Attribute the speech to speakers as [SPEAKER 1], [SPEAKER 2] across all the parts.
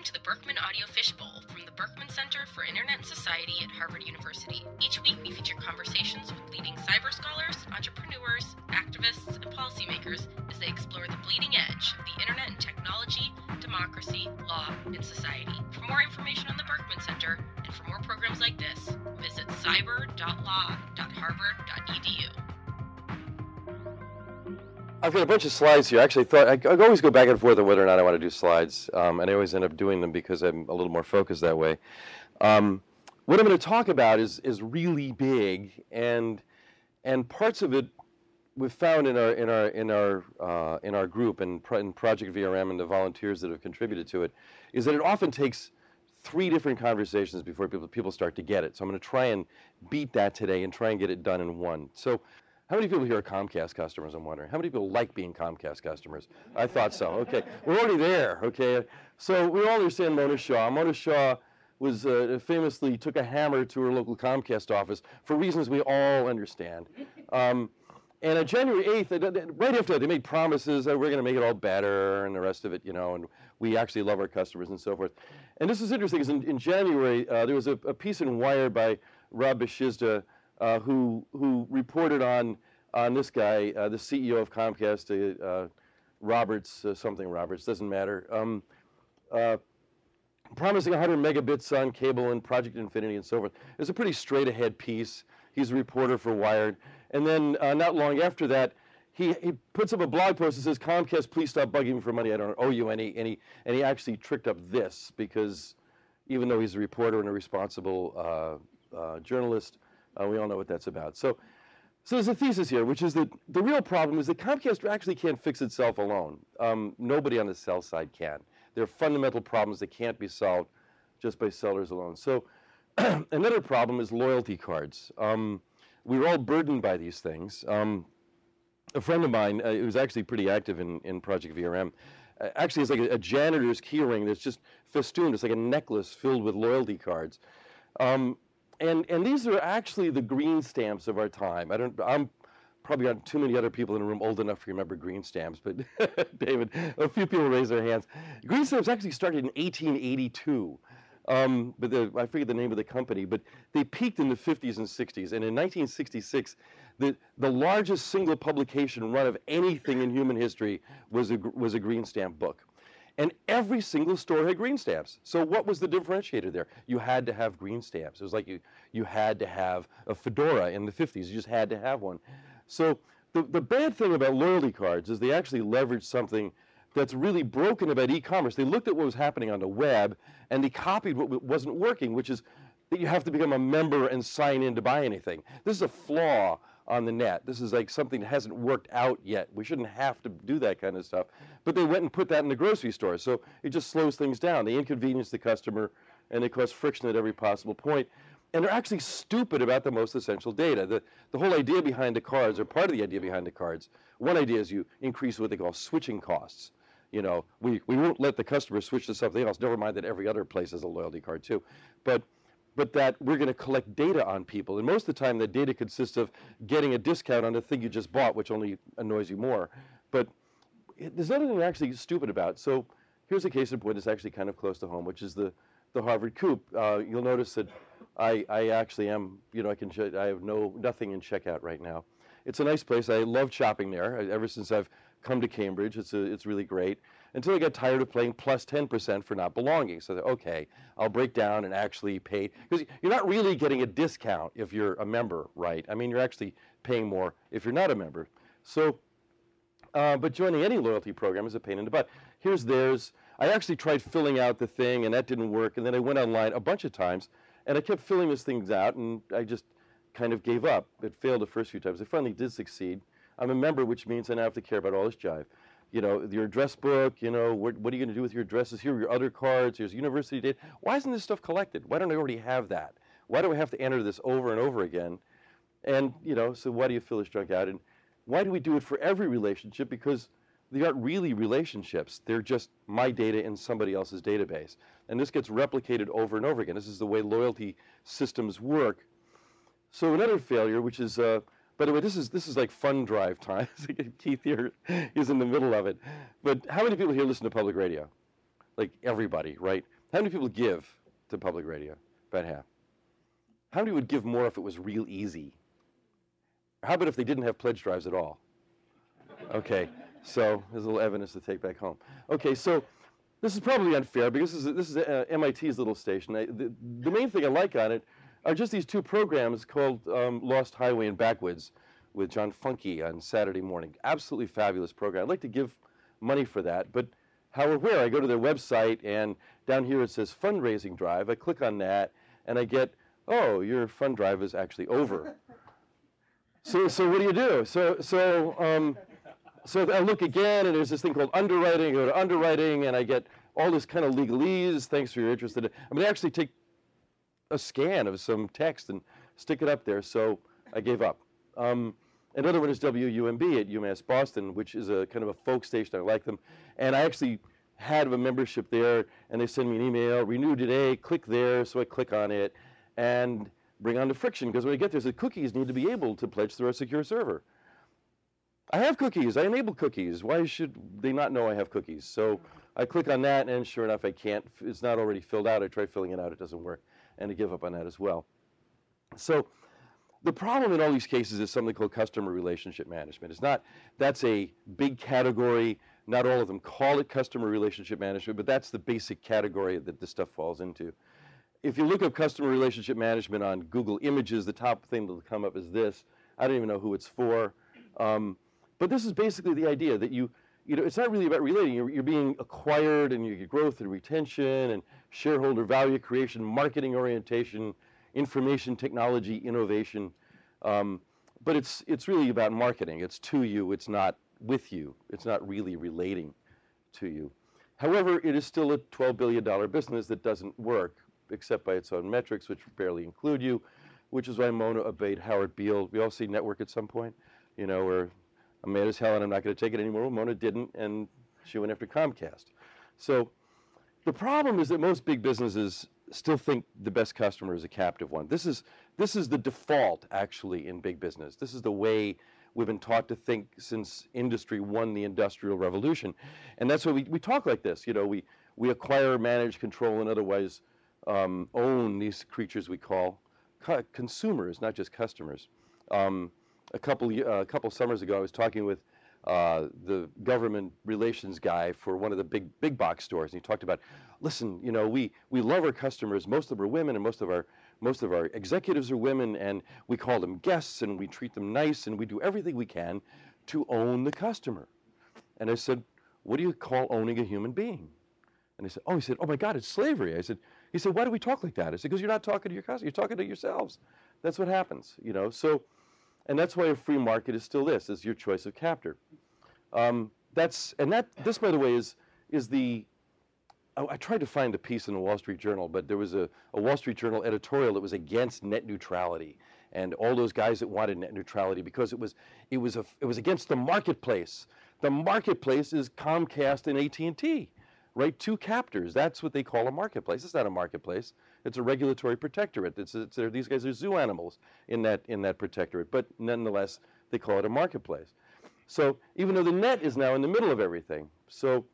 [SPEAKER 1] to the Berkman Audio Fishbowl from the Berkman Center for Internet and Society at Harvard University. Each week we feature conversations with leading cyber scholars, entrepreneurs, activists, and policymakers as they explore the bleeding edge of the internet and technology, democracy, law, and society. For more information on the Berkman Center and for more programs like this, visit cyber.law.harvard.edu.
[SPEAKER 2] I've got a bunch of slides here. Actually, I always go back and forth on whether or not I want to do slides, and I always end up doing them because I'm a little more focused that way. What I'm going to talk about is really big, and parts of it we've found in our group and in Project VRM and the volunteers that have contributed to it, is that it often takes 3 different conversations before people start to get it. So I'm going to try and beat that today and try and get it done in one. So. How many people here are Comcast customers, I'm wondering? How many people like being Comcast customers? I thought so. Okay. We're already there. Okay. So we all understand Mona Shaw. Mona Shaw was famously took a hammer to her local Comcast office for reasons we all understand. And on January 8th, right after that, they made promises that we're going to make it all better and the rest of it, and we actually love our customers and so forth. And this is interesting because in January, there was a piece in Wired by Rob Bashizda, who reported on this guy, the CEO of Comcast, Roberts, something Roberts, doesn't matter, promising 100 megabits on cable and Project Infinity and so forth. It's a pretty straight-ahead piece. He's a reporter for Wired. And then not long after that, he puts up a blog post that says, Comcast, please stop bugging me for money. I don't owe you any. And he actually tricked up this because even though he's a reporter and a responsible journalist, we all know what that's about. So there's a thesis here, which is that the real problem is that Comcast actually can't fix itself alone. Nobody on the sell side can. There are fundamental problems that can't be solved just by sellers alone. So another problem is loyalty cards. We're all burdened by these things. A friend of mine, who's actually pretty active in Project VRM, actually has like a janitor's key ring that's just festooned. It's like a necklace filled with loyalty cards. And these are actually the green stamps of our time. I'm probably not too many other people in the room old enough to remember green stamps, but David, a few people raise their hands. Green stamps actually started in 1882. But I forget the name of the company, but they peaked in the 50s and 60s. And in 1966, the largest single publication run of anything in human history was a green stamp book. And every single store had green stamps. So what was the differentiator there? You had to have green stamps. It was like you had to have a fedora in the 50s. You just had to have one. So the bad thing about loyalty cards is they actually leveraged something that's really broken about e-commerce. They looked at what was happening on the web, and they copied what wasn't working, which is that you have to become a member and sign in to buy anything. This is a flaw on the net. This is like something that hasn't worked out yet. We shouldn't have to do that kind of stuff. But they went and put that in the grocery store, so it just slows things down. They inconvenience the customer, and they cause friction at every possible point. And they're actually stupid about the most essential data. The whole idea behind the cards, or part of the idea behind the cards, one idea is you increase what they call switching costs. We won't let the customer switch to something else, never mind that every other place has a loyalty card too. But that we're going to collect data on people. And most of the time, that data consists of getting a discount on the thing you just bought, which only annoys you more. But there's nothing they're actually stupid about. So here's a case in point that's actually kind of close to home, which is the Harvard Coop. You'll notice that I actually am, I have nothing in checkout right now. It's a nice place. I love shopping there. Ever since I've come to Cambridge, it's really great. Until I got tired of paying plus 10% for not belonging. So, okay, I'll break down and actually pay. Because you're not really getting a discount if you're a member, right? I mean, you're actually paying more if you're not a member. So, but joining any loyalty program is a pain in the butt. Here's theirs. I actually tried filling out the thing, and that didn't work. And then I went online a bunch of times, and I kept filling these things out, and I just kind of gave up. It failed the first few times. I finally did succeed. I'm a member, which means I now have to care about all this jive. Your address book, what are you going to do with your addresses? Here are your other cards. Here's university data. Why isn't this stuff collected? Why don't I already have that? Why do I have to enter this over and over again? And, so why do you fill this junk out? And why do we do it for every relationship? Because they aren't really relationships. They're just my data in somebody else's database. And this gets replicated over and over again. This is the way loyalty systems work. So another failure, which is by the way, this is like fun drive time. Keith here is in the middle of it. But how many people here listen to public radio? like everybody, right? How many people give to public radio? About half. How many would give more if it was real easy? How about if they didn't have pledge drives at all? Okay, so there's a little evidence to take back home. Okay, so this is probably unfair because this is MIT's little station. The main thing I like on it are just these two programs called Lost Highway and Backwoods with John Funky on Saturday morning. Absolutely fabulous program. I'd like to give money for that, but how or where? I go to their website, and down here it says fundraising drive. I click on that, and I get, oh, your fund drive is actually over. So what do you do? So I look again, and there's this thing called underwriting. I go to underwriting, and I get all this kind of legalese. Thanks for your interest in it. I mean, they actually take a scan of some text and stick it up there. So I gave up. Another one is WUMB at UMass Boston, which is a kind of a folk station. I like them. And I actually had a membership there, and they send me an email, renew today, click there. So I click on it and bring on the friction, because when I get there, the cookies need to be able to pledge through a secure server. I have cookies. I enable cookies. Why should they not know I have cookies? So I click on that, and sure enough, I can't. It's not already filled out. I try filling it out. It doesn't work. And I give up on that as well. So the problem in all these cases is something called customer relationship management. It's not, that's a big category. Not all of them call it customer relationship management, but that's the basic category that this stuff falls into. If you look up customer relationship management on Google Images, the top thing that'll come up is this. I don't even know who it's for. But this is basically the idea that you know, it's not really about relating. You're being acquired, and you get growth and retention and shareholder value creation, marketing orientation, information technology, innovation. But it's really about marketing. It's to you. It's not with you. It's not really relating to you. However, it is still a $12 billion business that doesn't work, except by its own metrics, which barely include you, which is why Mona obeyed Howard Beale. We all see Network at some point, you know, where I'm mad as hell and I'm not going to take it anymore. Well, Mona didn't, and she went after Comcast. So the problem is that most big businesses still think the best customer is a captive one. This is the default, actually, in big business. This is the way we've been taught to think since industry won the Industrial Revolution. And that's why we talk like this. You know, we acquire, manage, control, and otherwise own these creatures we call consumers, not just customers. A couple summers ago, I was talking with the government relations guy for one of the big box stores, and he talked about, listen, you know, we love our customers. Most of them are women, and most of our executives are women, and we call them guests, and we treat them nice, and we do everything we can to own the customer. And I said, what do you call owning a human being? And he said, oh my God, it's slavery. He said, why do we talk like that? I said, because you're not talking to your customer, you're talking to yourselves. That's what happens, you know. So, and that's why a free market is still this, is your choice of captor. This, by the way, is the. I tried to find a piece in the Wall Street Journal, but there was a Wall Street Journal editorial that was against net neutrality and all those guys that wanted net neutrality because it was against the marketplace. The marketplace is Comcast and AT&T, right? Two captors. That's what they call a marketplace. It's not a marketplace. It's a regulatory protectorate. These guys are zoo animals in that protectorate, but nonetheless they call it a marketplace. So even though the net is now in the middle of everything, so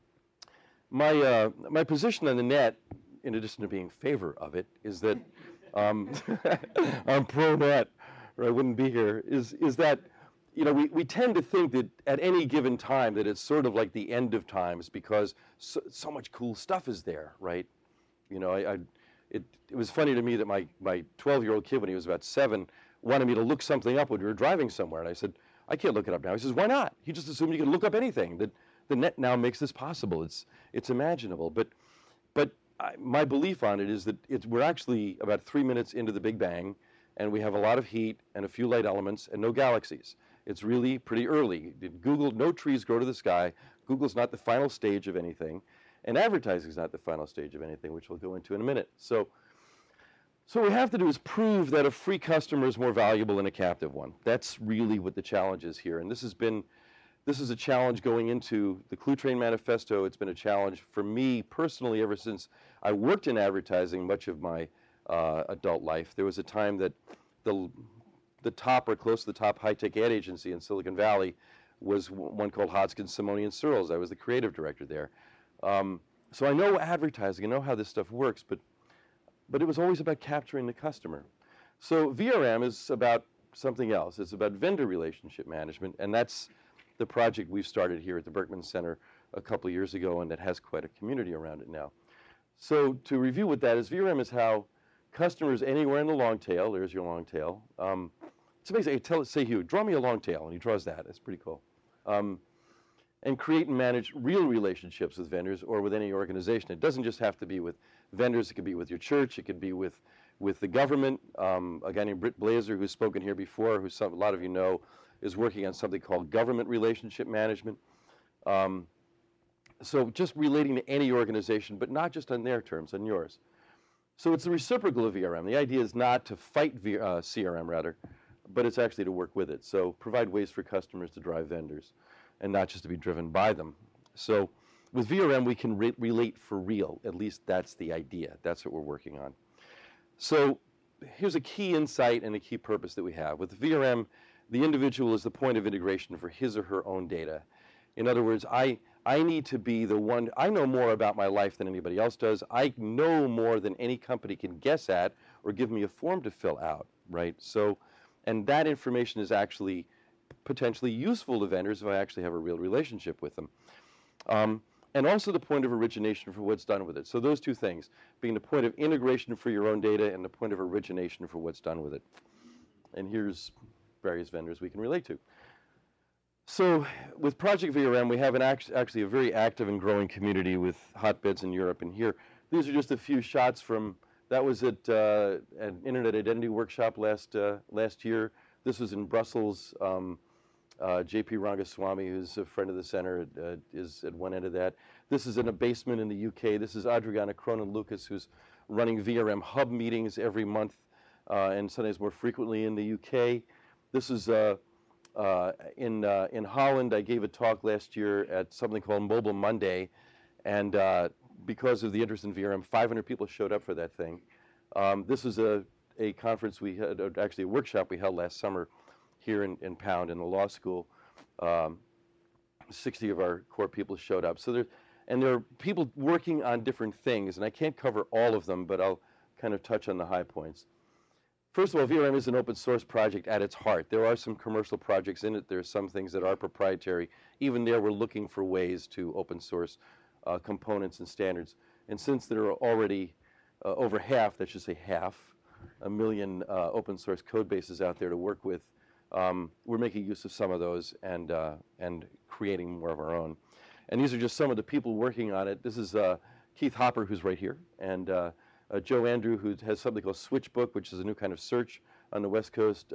[SPEAKER 2] my position on the net, in addition to being in favor of it, is that I'm pro-net, or I wouldn't be here. Is that, you know, we tend to think that at any given time that it's sort of like the end of times because so much cool stuff is there, right? You know, it was funny to me that my 12-year-old kid, when he was about 7, wanted me to look something up when we were driving somewhere, and I said, I can't look it up now. He says, why not? He just assumed you could look up anything. That the net now makes this possible. It's imaginable. But my belief on it is that we're actually about 3 minutes into the Big Bang, and we have a lot of heat and a few light elements and no galaxies. It's really pretty early. Google, no trees grow to the sky. Google's not the final stage of anything, and advertising is not the final stage of anything, which we'll go into in a minute. So what we have to do is prove that a free customer is more valuable than a captive one. That's really what the challenge is here. And this is a challenge going into the Clue Train Manifesto. It's been a challenge for me personally ever since I worked in advertising much of my adult life. There was a time that the top or close to the top high-tech ad agency in Silicon Valley was one called Hodgkin, Simoni & Searles. I was the creative director there. So I know advertising, I know how this stuff works, but it was always about capturing the customer. So VRM is about something else. It's about vendor relationship management, and that's the project we've started here at the Berkman Center a couple of years ago, and that has quite a community around it now. So to review what that is, VRM is how customers anywhere in the long tail, there's your long tail. It's basically, say Hugh, draw me a long tail, and he draws that. It's pretty cool. And create and manage real relationships with vendors or with any organization. It doesn't just have to be with vendors. It could be with your church. It could be with the government. A guy named Britt Blazer, who's spoken here before, who a lot of you know, is working on something called government relationship management. So just relating to any organization, but not just on their terms, on yours. So it's the reciprocal of VRM. The idea is not to fight CRM, rather, but it's actually to work with it. So provide ways for customers to drive vendors, and not just to be driven by them. So with VRM, we can relate for real. At least that's the idea. That's what we're working on. So here's a key insight and a key purpose that we have. With VRM, the individual is the point of integration for his or her own data. In other words, I need to be the one, I know more about my life than anybody else does. I know more than any company can guess at or give me a form to fill out, right? So, and that information is actually potentially useful to vendors if I actually have a real relationship with them. And also the point of origination for what's done with it. So those two things, being the point of integration for your own data and the point of origination for what's done with it. And here's various vendors we can relate to. So with Project VRM, we have actually a very active and growing community with hotbeds in Europe. And here, these are just a few shots from, that was at an Internet Identity Workshop last year. This was in Brussels. J.P. Rangaswamy, who's a friend of the center, is at one end of that. This is in a basement in the UK. This is Adriana Cronin-Lucas, who's running VRM hub meetings every month and sometimes more frequently in the UK. This is in Holland. I gave a talk last year at something called Mobile Monday, and because of the interest in VRM, 500 people showed up for that thing. This is a conference we had, actually a workshop we held last summer here in Pound in the law school. 60 of our core people showed up. So there are people working on different things, and I can't cover all of them, but I'll kind of touch on the high points. First of all, VRM is an open source project at its heart. There are some commercial projects in it. There are some things that are proprietary. Even there, we're looking for ways to open source components and standards. And since there are already over half, that should say half, 1 million open source code bases out there to work with, we're making use of some of those and creating more of our own. And these are just some of the people working on it. This is Keith Hopper, who's right here, and Joe Andrew, who has something called Switchbook, which is a new kind of search on the West Coast.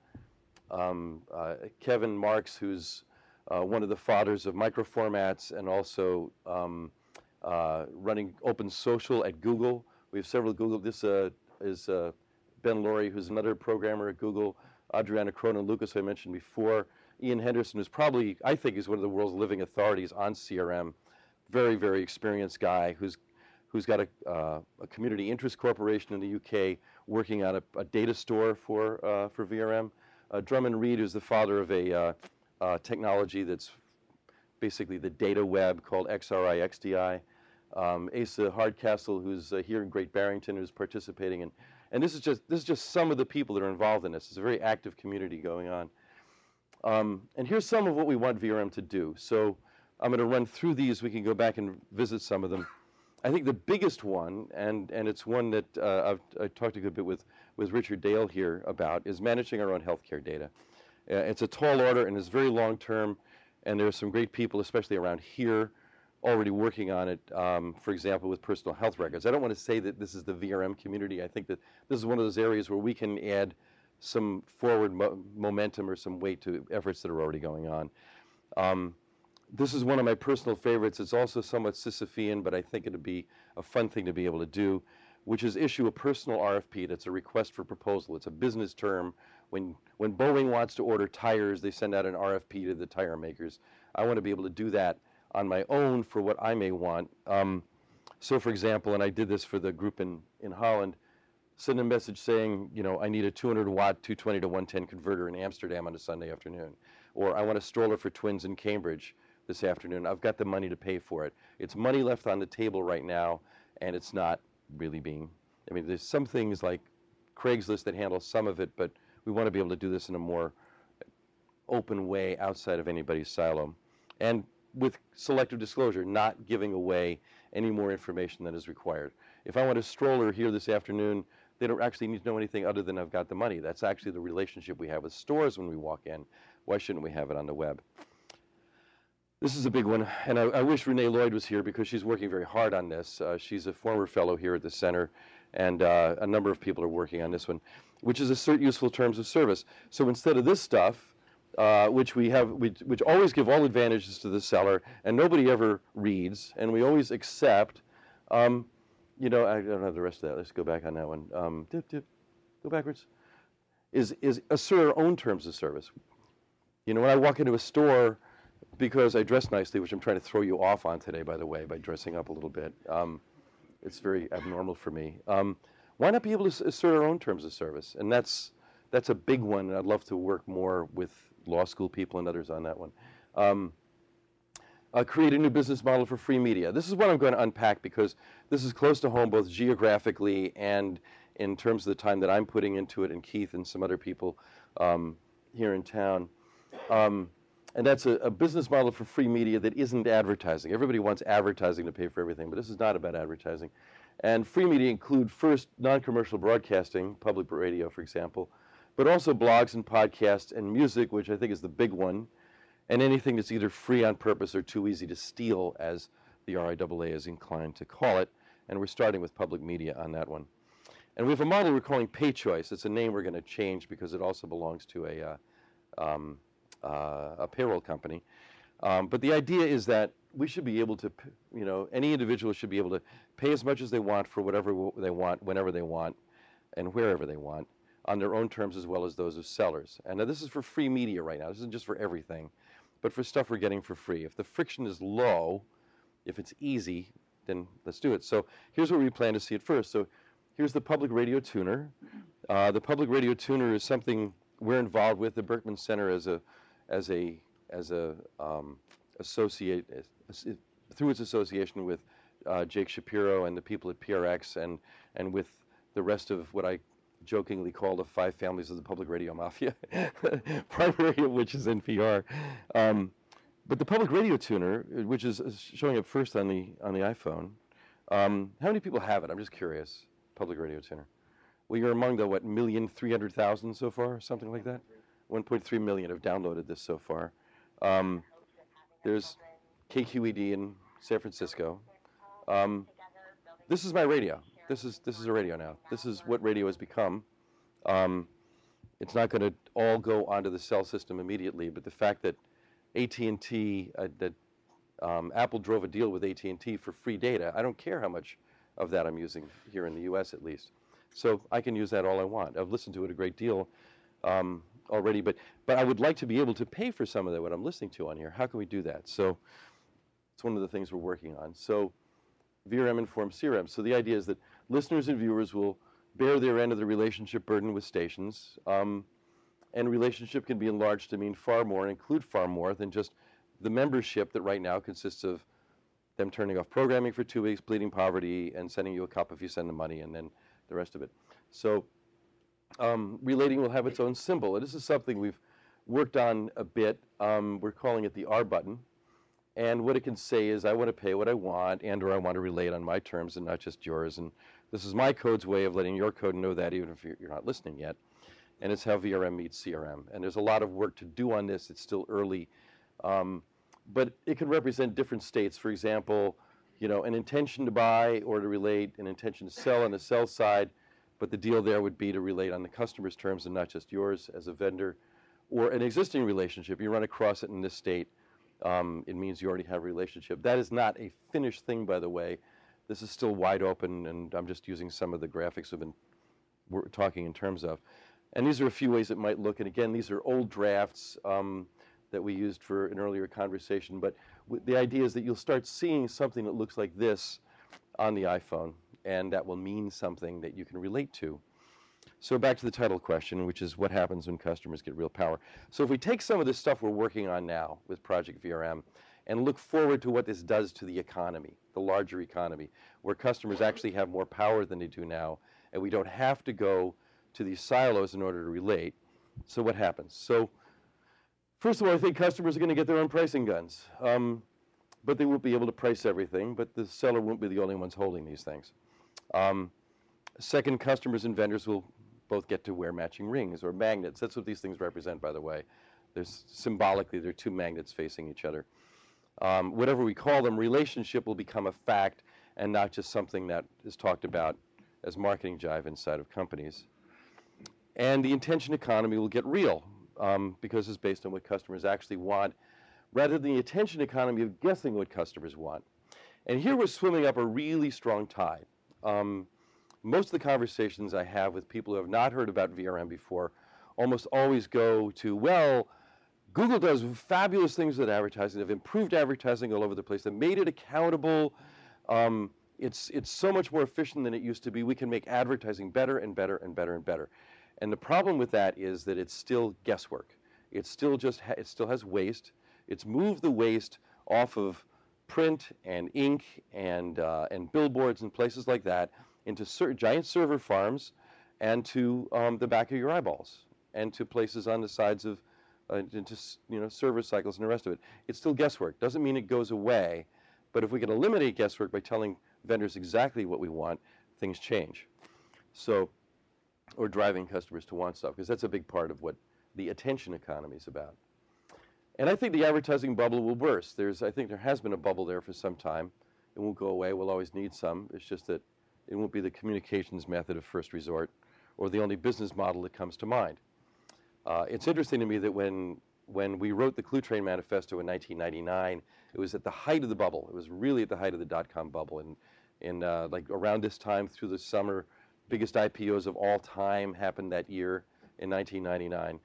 [SPEAKER 2] Kevin Marks, who's one of the fathers of microformats and also running Open Social at Google. We have several Google. This is Ben Laurie, who's another programmer at Google. Adriana Cronin-Lucas, I mentioned before. Ian Henderson, who's probably, I think, is one of the world's living authorities on CRM. Very, very experienced guy who's got a community interest corporation in the UK working on a data store for VRM. Drummond Reed, who's the father of a technology that's basically the data web called XRI XDI. Asa Hardcastle, who's here in Great Barrington, who's participating in. And this is just some of the people that are involved in this. It's a very active community going on. And here's some of what we want VRM to do. So I'm going to run through these. We can go back and visit some of them. I think the biggest one, and it's one that I've talked a good bit with Richard Dale here about, is managing our own healthcare data. It's a tall order and it's very long term, and there are some great people, especially around here, already working on it, for example, with personal health records. I don't want to say that this is the VRM community. I think that this is one of those areas where we can add some forward momentum or some weight to efforts that are already going on. This is one of my personal favorites. It's also somewhat Sisyphean, but I think it would be a fun thing to be able to do, which is issue a personal RFP. That's a request for proposal. It's a business term. When Boeing wants to order tires, they send out an RFP to the tire makers. I want to be able to do that on my own for what I may want. So, for example, and I did this for the group in Holland, send a message saying, I need a 200-watt 220 to 110 converter in Amsterdam on a Sunday afternoon. Or I want a stroller for twins in Cambridge. this afternoon. I've got the money to pay for it. It's money left on the table right now, and it's not really being, I mean, there's some things like Craigslist that handle some of it, but we want to be able to do this in a more open way outside of anybody's silo. And with selective disclosure, not giving away any more information than is required. If I want a stroller here this afternoon, they don't actually need to know anything other than I've got the money. That's actually the relationship we have with stores when we walk in. Why shouldn't we have it on the web? This is a big one, and I wish Renee Lloyd was here because she's working very hard on this. She's a former fellow here at the center, and a number of people are working on this one, which is assert useful terms of service. So instead of this stuff, which always give all advantages to the seller, and nobody ever reads, and we always accept. You know, I don't have the rest of that. Let's go back on that one. Go backwards. Is assert our own terms of service. You know, when I walk into a store, because I dress nicely, which I'm trying to throw you off on today, by the way, by dressing up a little bit. It's very abnormal for me. Why not be able to assert our own terms of service? And that's a big one, and I'd love to work more with law school people and others on that one. Create a new business model for free media. This is what I'm going to unpack because this is close to home both geographically and in terms of the time that I'm putting into it, and Keith and some other people here in town. And that's a business model for free media that isn't advertising. Everybody wants advertising to pay for everything, but this is not about advertising. And free media include first non-commercial broadcasting, public radio, for example, but also blogs and podcasts and music, which I think is the big one, and anything that's either free on purpose or too easy to steal, as the RIAA is inclined to call it. And we're starting with public media on that one. And we have a model we're calling PayChoice. It's a name we're going to change because it also belongs to a payroll company. But the idea is that we should be able to, you know, any individual should be able to pay as much as they want for whatever they want, whenever they want, and wherever they want, on their own terms as well as those of sellers. And now this is for free media right now. This isn't just for everything, but for stuff we're getting for free. If the friction is low, if it's easy, then let's do it. So here's where we plan to see it first. So here's the Public Radio Tuner. The Public Radio Tuner is something we're involved with. The Berkman Center as a associate through its association with Jake Shapiro and the people at PRX and with the rest of what I jokingly call the 5 families of the public radio mafia, primary of which is NPR. But the Public Radio Tuner, which is showing up first on the iPhone, how many people have it? I'm just curious. Public Radio Tuner. Well, you're among the 1,300,000 so far, something like that. 1.3 million have downloaded this so far. There's KQED in San Francisco. This is my radio. This is a radio now. This is what radio has become. It's not going to all go onto the cell system immediately, but the fact that AT&T, Apple drove a deal with AT&T for free data, I don't care how much of that I'm using here in the U.S. at least. So I can use that all I want. I've listened to it a great deal already, but I would like to be able to pay for some of that, what I'm listening to on here. How can we do that? So it's one of the things we're working on. So VRM informs CRM. So the idea is that listeners and viewers will bear their end of the relationship burden with stations, and relationship can be enlarged to mean far more and include far more than just the membership that right now consists of them turning off programming for 2 weeks, pleading poverty, and sending you a cup if you send them money, and then the rest of it. So relating will have its own symbol. And this is something we've worked on a bit. We're calling it the R button. And what it can say is, I want to pay what I want, and or I want to relate on my terms and not just yours. And this is my code's way of letting your code know that, even if you're not listening yet. And it's how VRM meets CRM. And there's a lot of work to do on this. It's still early. But it can represent different states. For example, you know, an intention to buy or to relate, an intention to sell on the sell side, but the deal there would be to relate on the customer's terms and not just yours as a vendor. Or an existing relationship. You run across it in this state. It means you already have a relationship. That is not a finished thing, by the way. This is still wide open, and I'm just using some of the graphics we're talking in terms of. And these are a few ways it might look. And again, these are old drafts that we used for an earlier conversation. But the idea is that you'll start seeing something that looks like this on the iPhone, and that will mean something that you can relate to. So back to the title question, which is what happens when customers get real power. So if we take some of this stuff we're working on now with Project VRM, and look forward to what this does to the economy, the larger economy, where customers actually have more power than they do now, and we don't have to go to these silos in order to relate. So what happens? So first of all, I think customers are going to get their own pricing guns, but they won't be able to price everything, but the seller won't be the only ones holding these things. Second, customers and vendors will both get to wear matching rings or magnets. That's what these things represent, by the way. Symbolically, they're two magnets facing each other. Whatever we call them, relationship will become a fact and not just something that is talked about as marketing jive inside of companies. And the intention economy will get real because it's based on what customers actually want, rather than the attention economy of guessing what customers want. And here we're swimming up a really strong tide. Most of the conversations I have with people who have not heard about VRM before almost always go to, well, Google does fabulous things with advertising. They've improved advertising all over the place. They've made it accountable. It's so much more efficient than it used to be. We can make advertising better and better and better and better. And the problem with that is that it's still guesswork. It still has waste. It's moved the waste off of print and ink and billboards and places like that into giant server farms and to the back of your eyeballs and to places on the sides of into server cycles and the rest of it. It's still guesswork. Doesn't mean it goes away, but if we can eliminate guesswork by telling vendors exactly what we want, things change. So, or driving customers to want stuff, because that's a big part of what the attention economy is about. And I think the advertising bubble will burst. I think there has been a bubble there for some time. It won't go away. We'll always need some. It's just that it won't be the communications method of first resort or the only business model that comes to mind. It's interesting to me that when we wrote the Cluetrain Manifesto in 1999, it was at the height of the bubble. It was really at the height of the dot-com bubble. And like around this time through the summer, biggest IPOs of all time happened that year in 1999.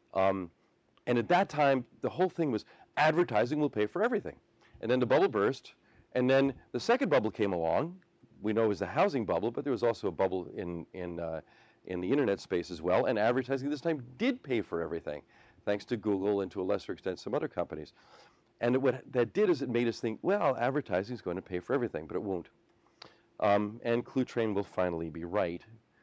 [SPEAKER 2] And at that time, the whole thing was advertising will pay for everything. And then the bubble burst, and then the second bubble came along. We know it was the housing bubble, but there was also a bubble in the internet space as well, and advertising this time did pay for everything, thanks to Google and to a lesser extent some other companies. And what that did is it made us think, well, advertising is going to pay for everything, but it won't. And Cluetrain will finally be right.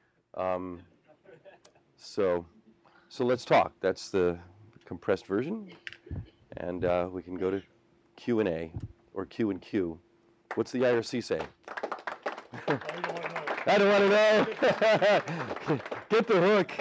[SPEAKER 2] So let's talk. That's the compressed version, and we can go to Q&A or Q and Q. What's the IRC say? I don't want to know. Get the hook.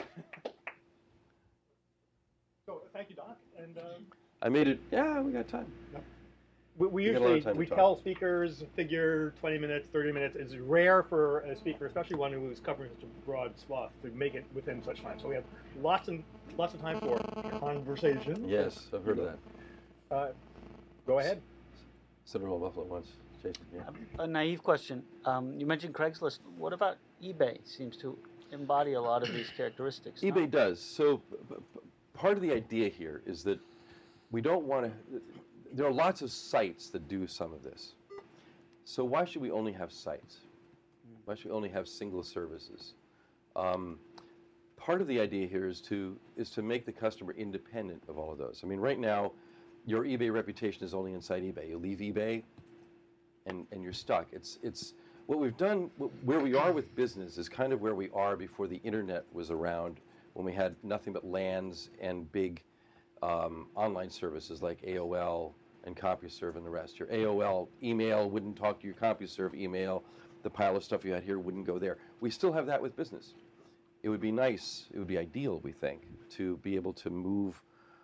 [SPEAKER 3] So thank you, Doc. And
[SPEAKER 2] I made it. Yeah, we got time.
[SPEAKER 3] No. We usually tell speakers figure 20 minutes, 30 minutes. It's rare for a speaker, especially one who is covering such a broad swath, to make it within such time. So we have lots of time for conversation.
[SPEAKER 2] Yes, I've heard of that.
[SPEAKER 3] Go ahead.
[SPEAKER 2] Senator Buffalo once. Jason, yeah.
[SPEAKER 4] A naive question. You mentioned Craigslist. What about eBay? Seems to embody a lot of these characteristics.
[SPEAKER 2] eBay does. So part of the idea here is that we don't want to. There are lots of sites that do some of this. So why should we only have sites? Why should we only have single services? Part of the idea here is to make the customer independent of all of those. I mean, right now, your eBay reputation is only inside eBay. You leave eBay, and you're stuck. It's what we've done. Where we are with business is kind of where we are before the internet was around, when we had nothing but LANs and big online services like AOL and CompuServe and the rest. Your AOL email wouldn't talk to your CompuServe email. The pile of stuff you had here wouldn't go there. We still have that with business. It would be nice, it would be ideal, we think, to be able to move,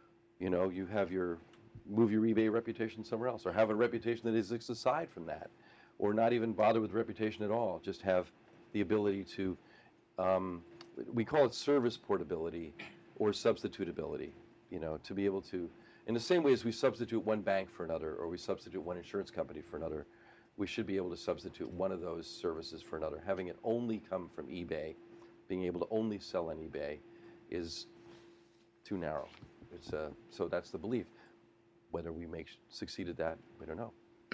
[SPEAKER 2] move your eBay reputation somewhere else, or have a reputation that exists aside from that, or not even bother with reputation at all. Just have the ability to, we call it service portability or substitutability, to be able to, in the same way as we substitute one bank for another, or we substitute one insurance company for another, we should be able to substitute one of those services for another. Having it only come from eBay, being able to only sell on eBay, is too narrow. So that's the belief. Whether we succeed at that, we don't know.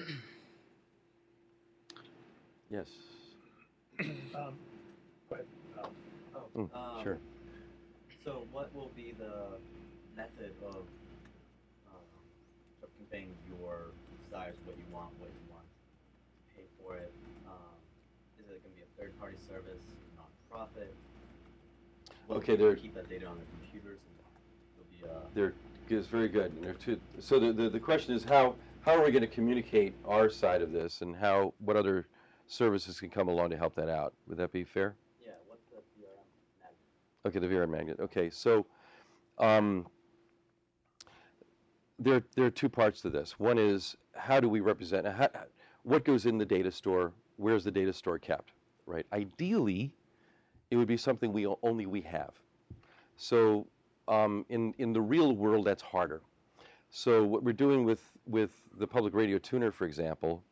[SPEAKER 2] Yes.
[SPEAKER 3] Go ahead.
[SPEAKER 2] Sure.
[SPEAKER 5] So what will be the method of conveying your desires what you want to pay for it. Is it going to be a third-party service, non-profit?
[SPEAKER 2] Okay,
[SPEAKER 5] keep that data on the computers, and
[SPEAKER 2] they're it's very good. And so the question is how are we going to communicate our side of this, and what other services can come along to help that out? Would that be fair?
[SPEAKER 5] Yeah. What's the VRM magnet?
[SPEAKER 2] Okay, the VRM magnet. Okay, so there are two parts to this. One is how do we represent what goes in the data store? Where's the data store kept? Right. Ideally, it would be something only we have. So in the real world, that's harder. So what we're doing with the public radio tuner, for example,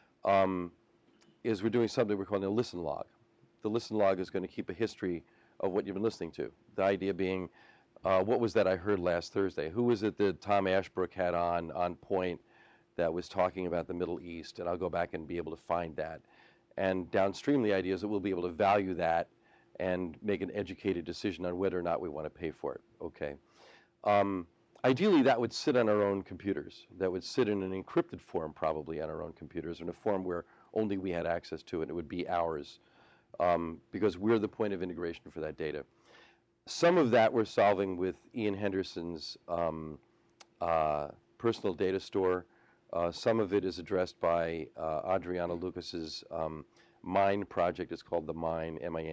[SPEAKER 2] is we're doing something we're calling a listen log. The listen log is going to keep a history of what you've been listening to. The idea being, what was that I heard last Thursday? Who was it that Tom Ashbrook had on point that was talking about the Middle East? And I'll go back and be able to find that. And downstream, the idea is that we'll be able to value that and make an educated decision on whether or not we want to pay for it. Okay. Ideally, that would sit on our own computers. That would sit in an encrypted form, probably on our own computers, in a form where only we had access to it. It would be ours, because we're the point of integration for that data. Some of that we're solving with Ian Henderson's personal data store. Some of it is addressed by Adriana Lucas's Mine project. It's called the Mine, M-I-N-E !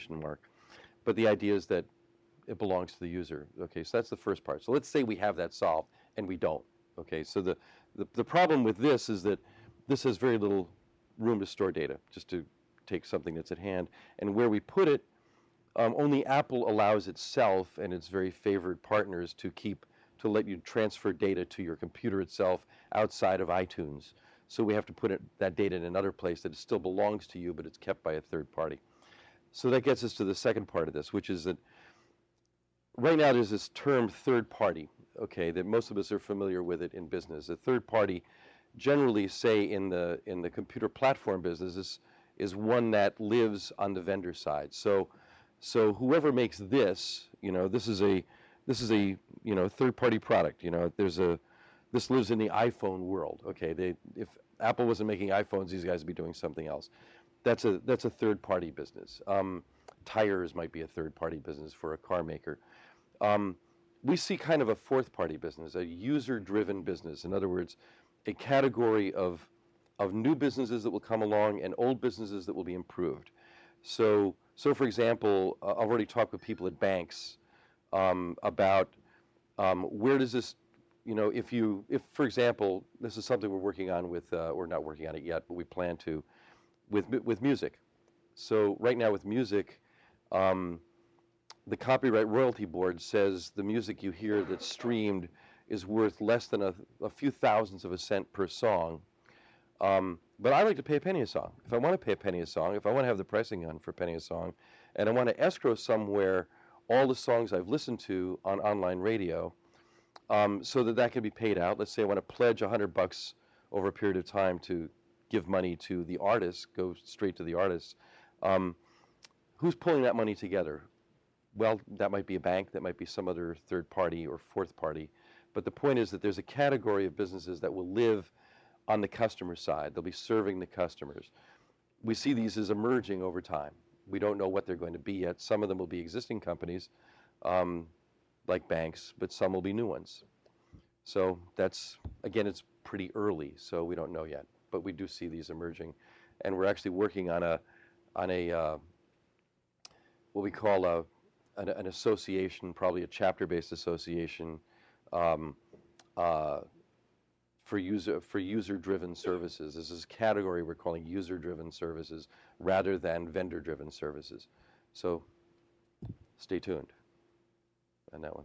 [SPEAKER 2] But the idea is that it belongs to the user. Okay, so that's the first part. So let's say we have that solved, and we don't. Okay, so the problem with this is that this has very little room to store data, just to take something that's at hand. And where we put it, only Apple allows itself and its very favored partners to let you transfer data to your computer itself outside of iTunes. So we have to put that data in another place that still belongs to you, but it's kept by a third party. So that gets us to the second part of this, which is that right now there's this term third party, okay, that most of us are familiar with it in business. A third party, generally, say in the computer platform business, is one that lives on the vendor side. So whoever makes this, this is a third party product. This lives in the iPhone world. Okay, if Apple wasn't making iPhones, these guys would be doing something else. That's a third party business. Tires might be a third party business for a car maker. We see kind of a fourth party business, a user driven business. In other words, a category of new businesses that will come along and old businesses that will be improved. So for example, I've already talked with people at banks about where does this, if for example, this is something we're working on with, we're not working on it yet, but we plan to, with music. So right now with music, the Copyright Royalty Board says the music you hear that's streamed is worth less than a few thousandths of a cent per song. But I like to pay a penny a song. If I want to pay a penny a song, if I want to have the pricing on for a penny a song, and I want to escrow somewhere all the songs I've listened to on online radio, so that can be paid out. Let's say I want to pledge $100 over a period of time to give money to the artist, go straight to the artist. Who's pulling that money together? Well, that might be a bank, that might be some other third party or fourth party. But the point is that there's a category of businesses that will live on the customer side. They'll be serving the customers. We see these as emerging over time. We don't know what they're going to be yet. Some of them will be existing companies, like banks, but some will be new ones. So that's, again, it's pretty early, so we don't know yet. But we do see these emerging. And we're actually working on a what we call an association, probably a chapter-based association, for user-driven services. This is a category we're calling user-driven services rather than vendor-driven services. So stay tuned on that one.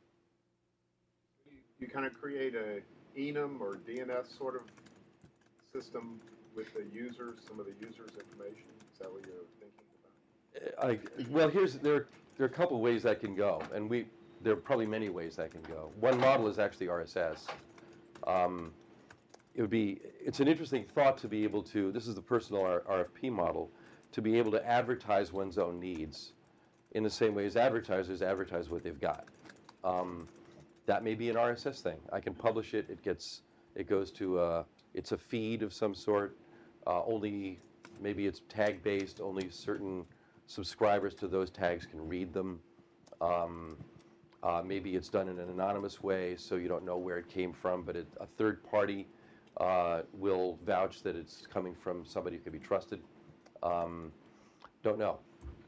[SPEAKER 6] You kind of create a enum or DNS sort of system with the users, some of the users' information. Is that what you're thinking about?
[SPEAKER 2] Well, there are a couple ways that can go, and there are probably many ways that can go. One model is actually RSS. It's an interesting thought to be able to, this is the personal RFP model, to be able to advertise one's own needs in the same way as advertisers advertise what they've got. That may be an RSS thing. I can publish it, it gets It goes to it's a feed of some sort. Only maybe it's tag based. Only certain subscribers to those tags can read them. Maybe it's done in an anonymous way, so you don't know where it came from, but a third party will vouch that it's coming from somebody who can be trusted. Don't know.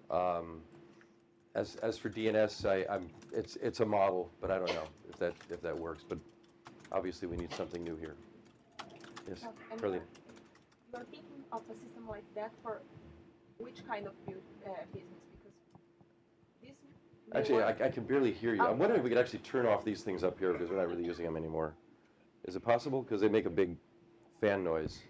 [SPEAKER 2] As for DNS, it's a model, but I don't know if that works. But obviously, we need something new here. Yes, Carly.
[SPEAKER 7] You're thinking of a system like that for which kind of business? Because this.
[SPEAKER 2] Actually, I can barely hear you. I'm wondering if we could actually turn off these things up here because we're not really using them anymore. Is it possible? Because they make a big fan noise.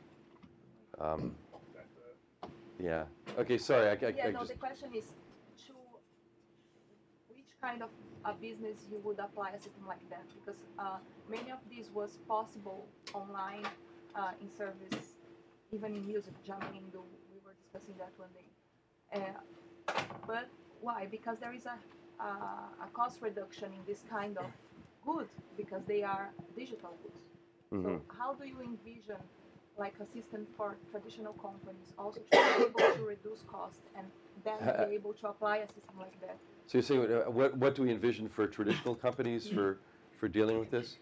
[SPEAKER 2] Yeah. Okay. Sorry.
[SPEAKER 7] The question is, to which kind of a business you would apply a system like that? Because many of these was possible online in service, even in music, jamming. We were discussing that one day. But why? Because there is a cost reduction in this kind of goods because they are digital goods.
[SPEAKER 2] Mm-hmm.
[SPEAKER 7] So how do you envision like a system for traditional companies also to be able to reduce cost and then be able to apply a system like that?
[SPEAKER 2] So you're saying what do we envision for traditional companies for dealing with this?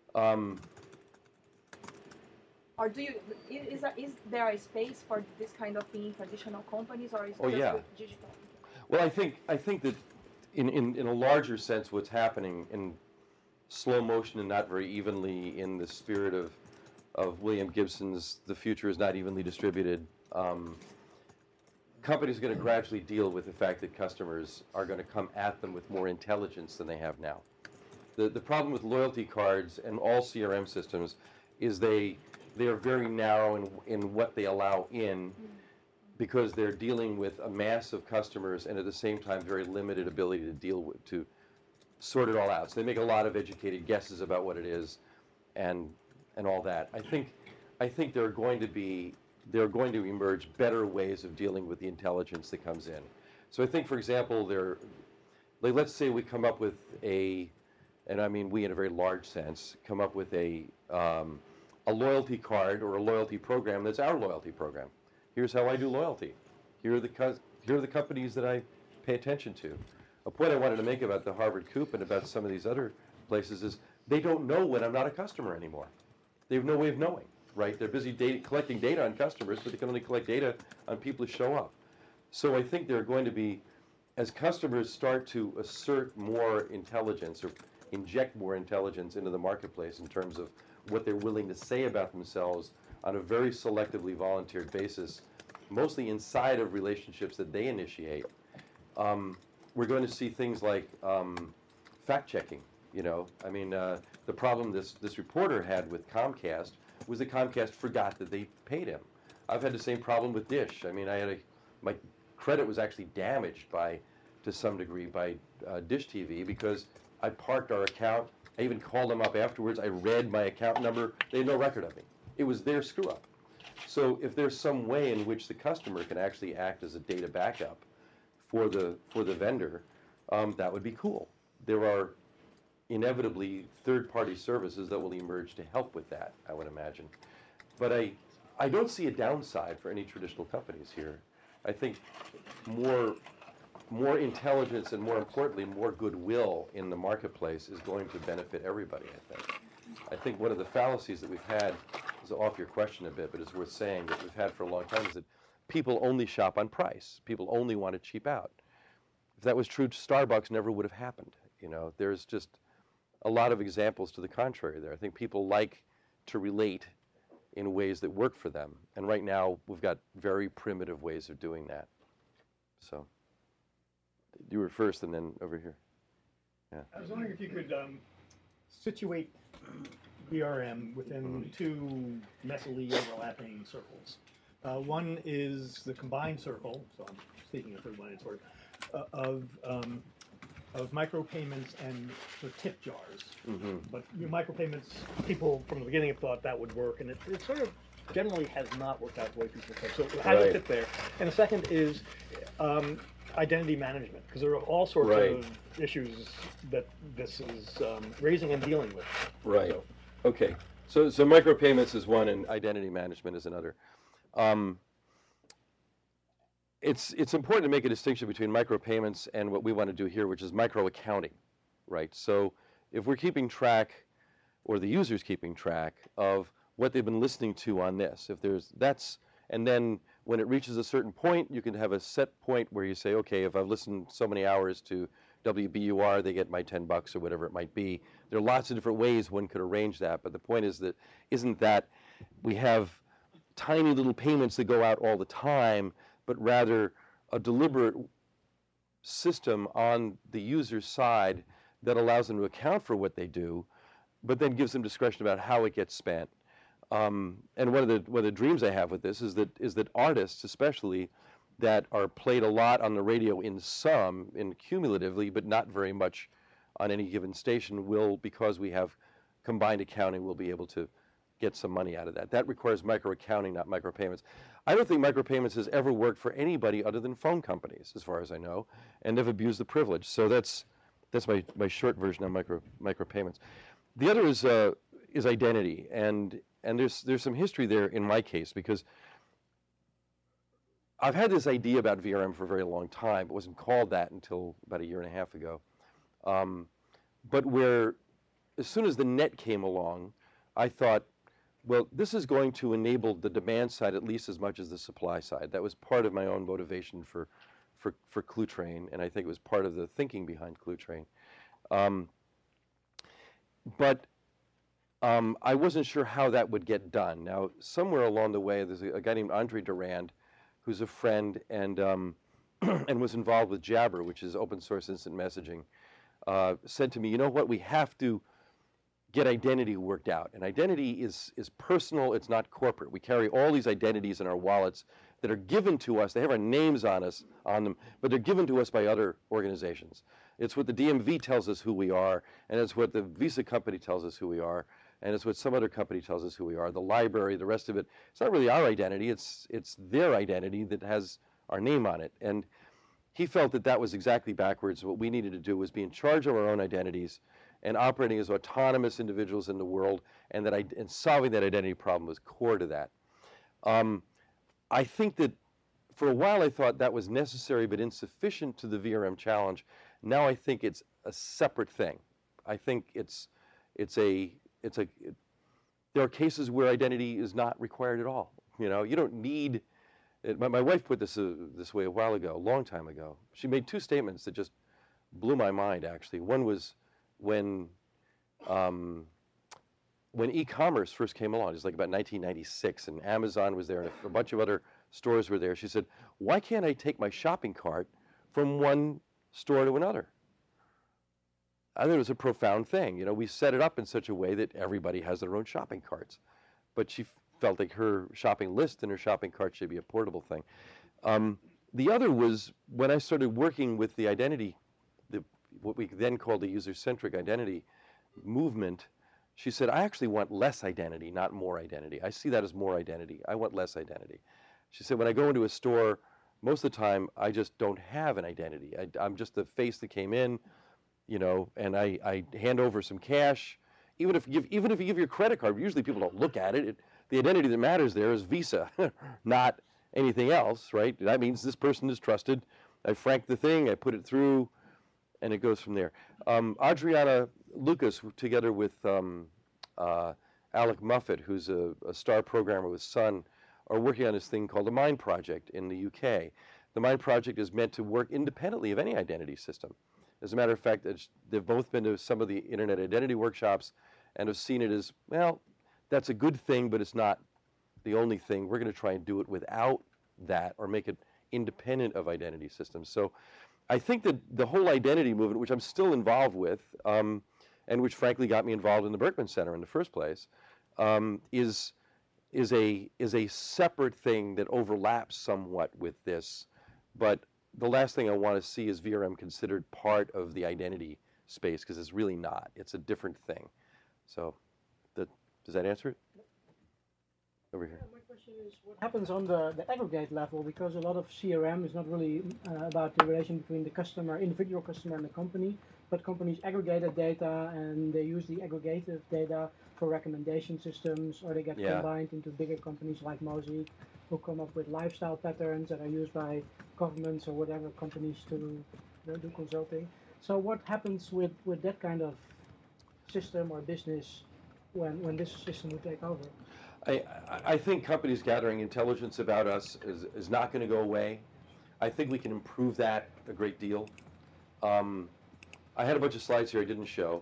[SPEAKER 7] Or is there a space for this kind of thing in traditional companies, or is it just with digital?
[SPEAKER 2] Well, I think that in a larger sense, what's happening in slow motion and not very evenly, in the spirit of William Gibson's "The future is not evenly distributed," companies are going to gradually deal with the fact that customers are going to come at them with more intelligence than they have now. The problem with loyalty cards and all CRM systems is they are very narrow in what they allow in, because they're dealing with a mass of customers and at the same time very limited ability to sort it all out. So they make a lot of educated guesses about what it is and all that. I think there are going to emerge better ways of dealing with the intelligence that comes in. So I think, for example, let's say we come up with and I mean we in a very large sense, come up with a loyalty card or a loyalty program that's our loyalty program. Here's how I do loyalty. Here are the companies that I pay attention to. A point I wanted to make about the Harvard Coop and about some of these other places is they don't know when I'm not a customer anymore. They have no way of knowing, right? They're busy collecting data on customers, but they can only collect data on people who show up. So I think there are going to be, as customers start to assert more intelligence or inject more intelligence into the marketplace in terms of what they're willing to say about themselves on a very selectively volunteered basis, mostly inside of relationships that they initiate, we're going to see things like fact-checking. I mean, the problem this reporter had with Comcast was that Comcast forgot that they paid him. I've had the same problem with Dish. I mean, my credit was actually damaged to some degree by Dish TV because I parked our account. I even called them up afterwards. I read my account number. They had no record of me. It was their screw-up. So if there's some way in which the customer can actually act as a data backup for the vendor, that would be cool. There are inevitably third-party services that will emerge to help with that, I would imagine. But I don't see a downside for any traditional companies here. I think more intelligence and, more importantly, more goodwill in the marketplace is going to benefit everybody, I think. I think one of the fallacies that we've had, is off your question a bit, but it's worth saying, that we've had for a long time is that people only shop on price. People only want to cheap out. If that was true, Starbucks never would have happened. There's just a lot of examples to the contrary there. I think people like to relate in ways that work for them. And right now, we've got very primitive ways of doing that. So you were first and then over here. Yeah.
[SPEAKER 3] I was wondering if you could situate DRM within two messily overlapping circles. One is the combined circle, so I'm speaking a third one, it's sort of micropayments and sort of tip jars. Mm-hmm. But micropayments, people from the beginning have thought that would work, and it sort of generally has not worked out the way people think. So how do you fit there? And the second is identity management, because there are all sorts of issues that this is raising and dealing with.
[SPEAKER 2] Right. So. Okay. So micropayments is one, and identity management is another. It's important to make a distinction between micropayments and what we want to do here, which is microaccounting, right? So if we're keeping track, or the user's keeping track of what they've been listening to on this, and then when it reaches a certain point, you can have a set point where you say, okay, if I've listened so many hours to WBUR, they get my $10 or whatever it might be. There are lots of different ways one could arrange that, but the point is that isn't that we have tiny little payments that go out all the time, but rather a deliberate system on the user's side that allows them to account for what they do, but then gives them discretion about how it gets spent. And one of the dreams I have with this is that artists, especially, that are played a lot on the radio in cumulatively, but not very much on any given station, will, because we have combined accounting, we'll be able to get some money out of that. That requires microaccounting, not micropayments. I don't think micropayments has ever worked for anybody other than phone companies, as far as I know, and they've abused the privilege. So that's my short version of micropayments. The other is identity, and there's some history there in my case, because I've had this idea about VRM for a very long time. It wasn't called that until about a year and a half ago. But as soon as the net came along, I thought, well, this is going to enable the demand side at least as much as the supply side. That was part of my own motivation for ClueTrain, and I think it was part of the thinking behind ClueTrain. But I wasn't sure how that would get done. Now, somewhere along the way, there's a guy named Andre Durand, who's a friend and and was involved with Jabber, which is open source instant messaging, said to me, you know what, we have to get identity worked out. And identity is personal, it's not corporate. We carry all these identities in our wallets that are given to us. They have our names on them, but they're given to us by other organizations. It's what the DMV tells us who we are, and it's what the Visa company tells us who we are, and it's what some other company tells us who we are, the library, the rest of it. It's not really our identity, it's their identity that has our name on it. And he felt that was exactly backwards. What we needed to do was be in charge of our own identities and operating as autonomous individuals in the world, and solving that identity problem was core to that. I think that for a while I thought that was necessary but insufficient to the VRM challenge. Now I think it's a separate thing. I think there are cases where identity is not required at all. You know, you don't need it. My wife put this way a while ago, a long time ago. She made two statements that just blew my mind, actually. One was when e-commerce first came along. It was like about 1996, and Amazon was there, and a bunch of other stores were there. She said, why can't I take my shopping cart from one store to another? I thought it was a profound thing. You know, we set it up in such a way that everybody has their own shopping carts. But she felt like her shopping list and her shopping cart should be a portable thing. The other was when I started working with the identity, what we then called the user-centric identity movement. She said, I actually want less identity, not more identity. I see that as more identity. I want less identity. She said, when I go into a store, most of the time, I just don't have an identity. I'm just the face that came in, you know, and I hand over some cash. Even if you give your credit card, usually people don't look at it. The identity that matters there is Visa, not anything else, right? That means this person is trusted. I frank the thing, I put it through, and it goes from there. Adriana Lucas, together with Alec Muffet, who's a star programmer with Sun, are working on this thing called the Mind Project in the UK. The Mind Project is meant to work independently of any identity system. As a matter of fact, they've both been to some of the internet identity workshops and have seen it as, well, that's a good thing, but it's not the only thing. We're going to try and do it without that, or make it independent of identity systems. So I think that the whole identity movement, which I'm still involved with, and which frankly got me involved in the Berkman Center in the first place, is a separate thing that overlaps somewhat with this. But the last thing I want to see is VRM considered part of the identity space, because it's really not. It's a different thing. So does that answer it? Over here.
[SPEAKER 8] My question is, what happens on the aggregate level? Because a lot of CRM is not really about the relation between the customer, individual customer, and the company, but companies aggregate that data and they use the aggregated data for recommendation systems, or they get combined into bigger companies like Mozy, who come up with lifestyle patterns that are used by governments or whatever companies to do consulting. So what happens with that kind of system or business when this system will take over?
[SPEAKER 2] I think companies gathering intelligence about us is not going to go away. I think we can improve that a great deal. I had a bunch of slides here I didn't show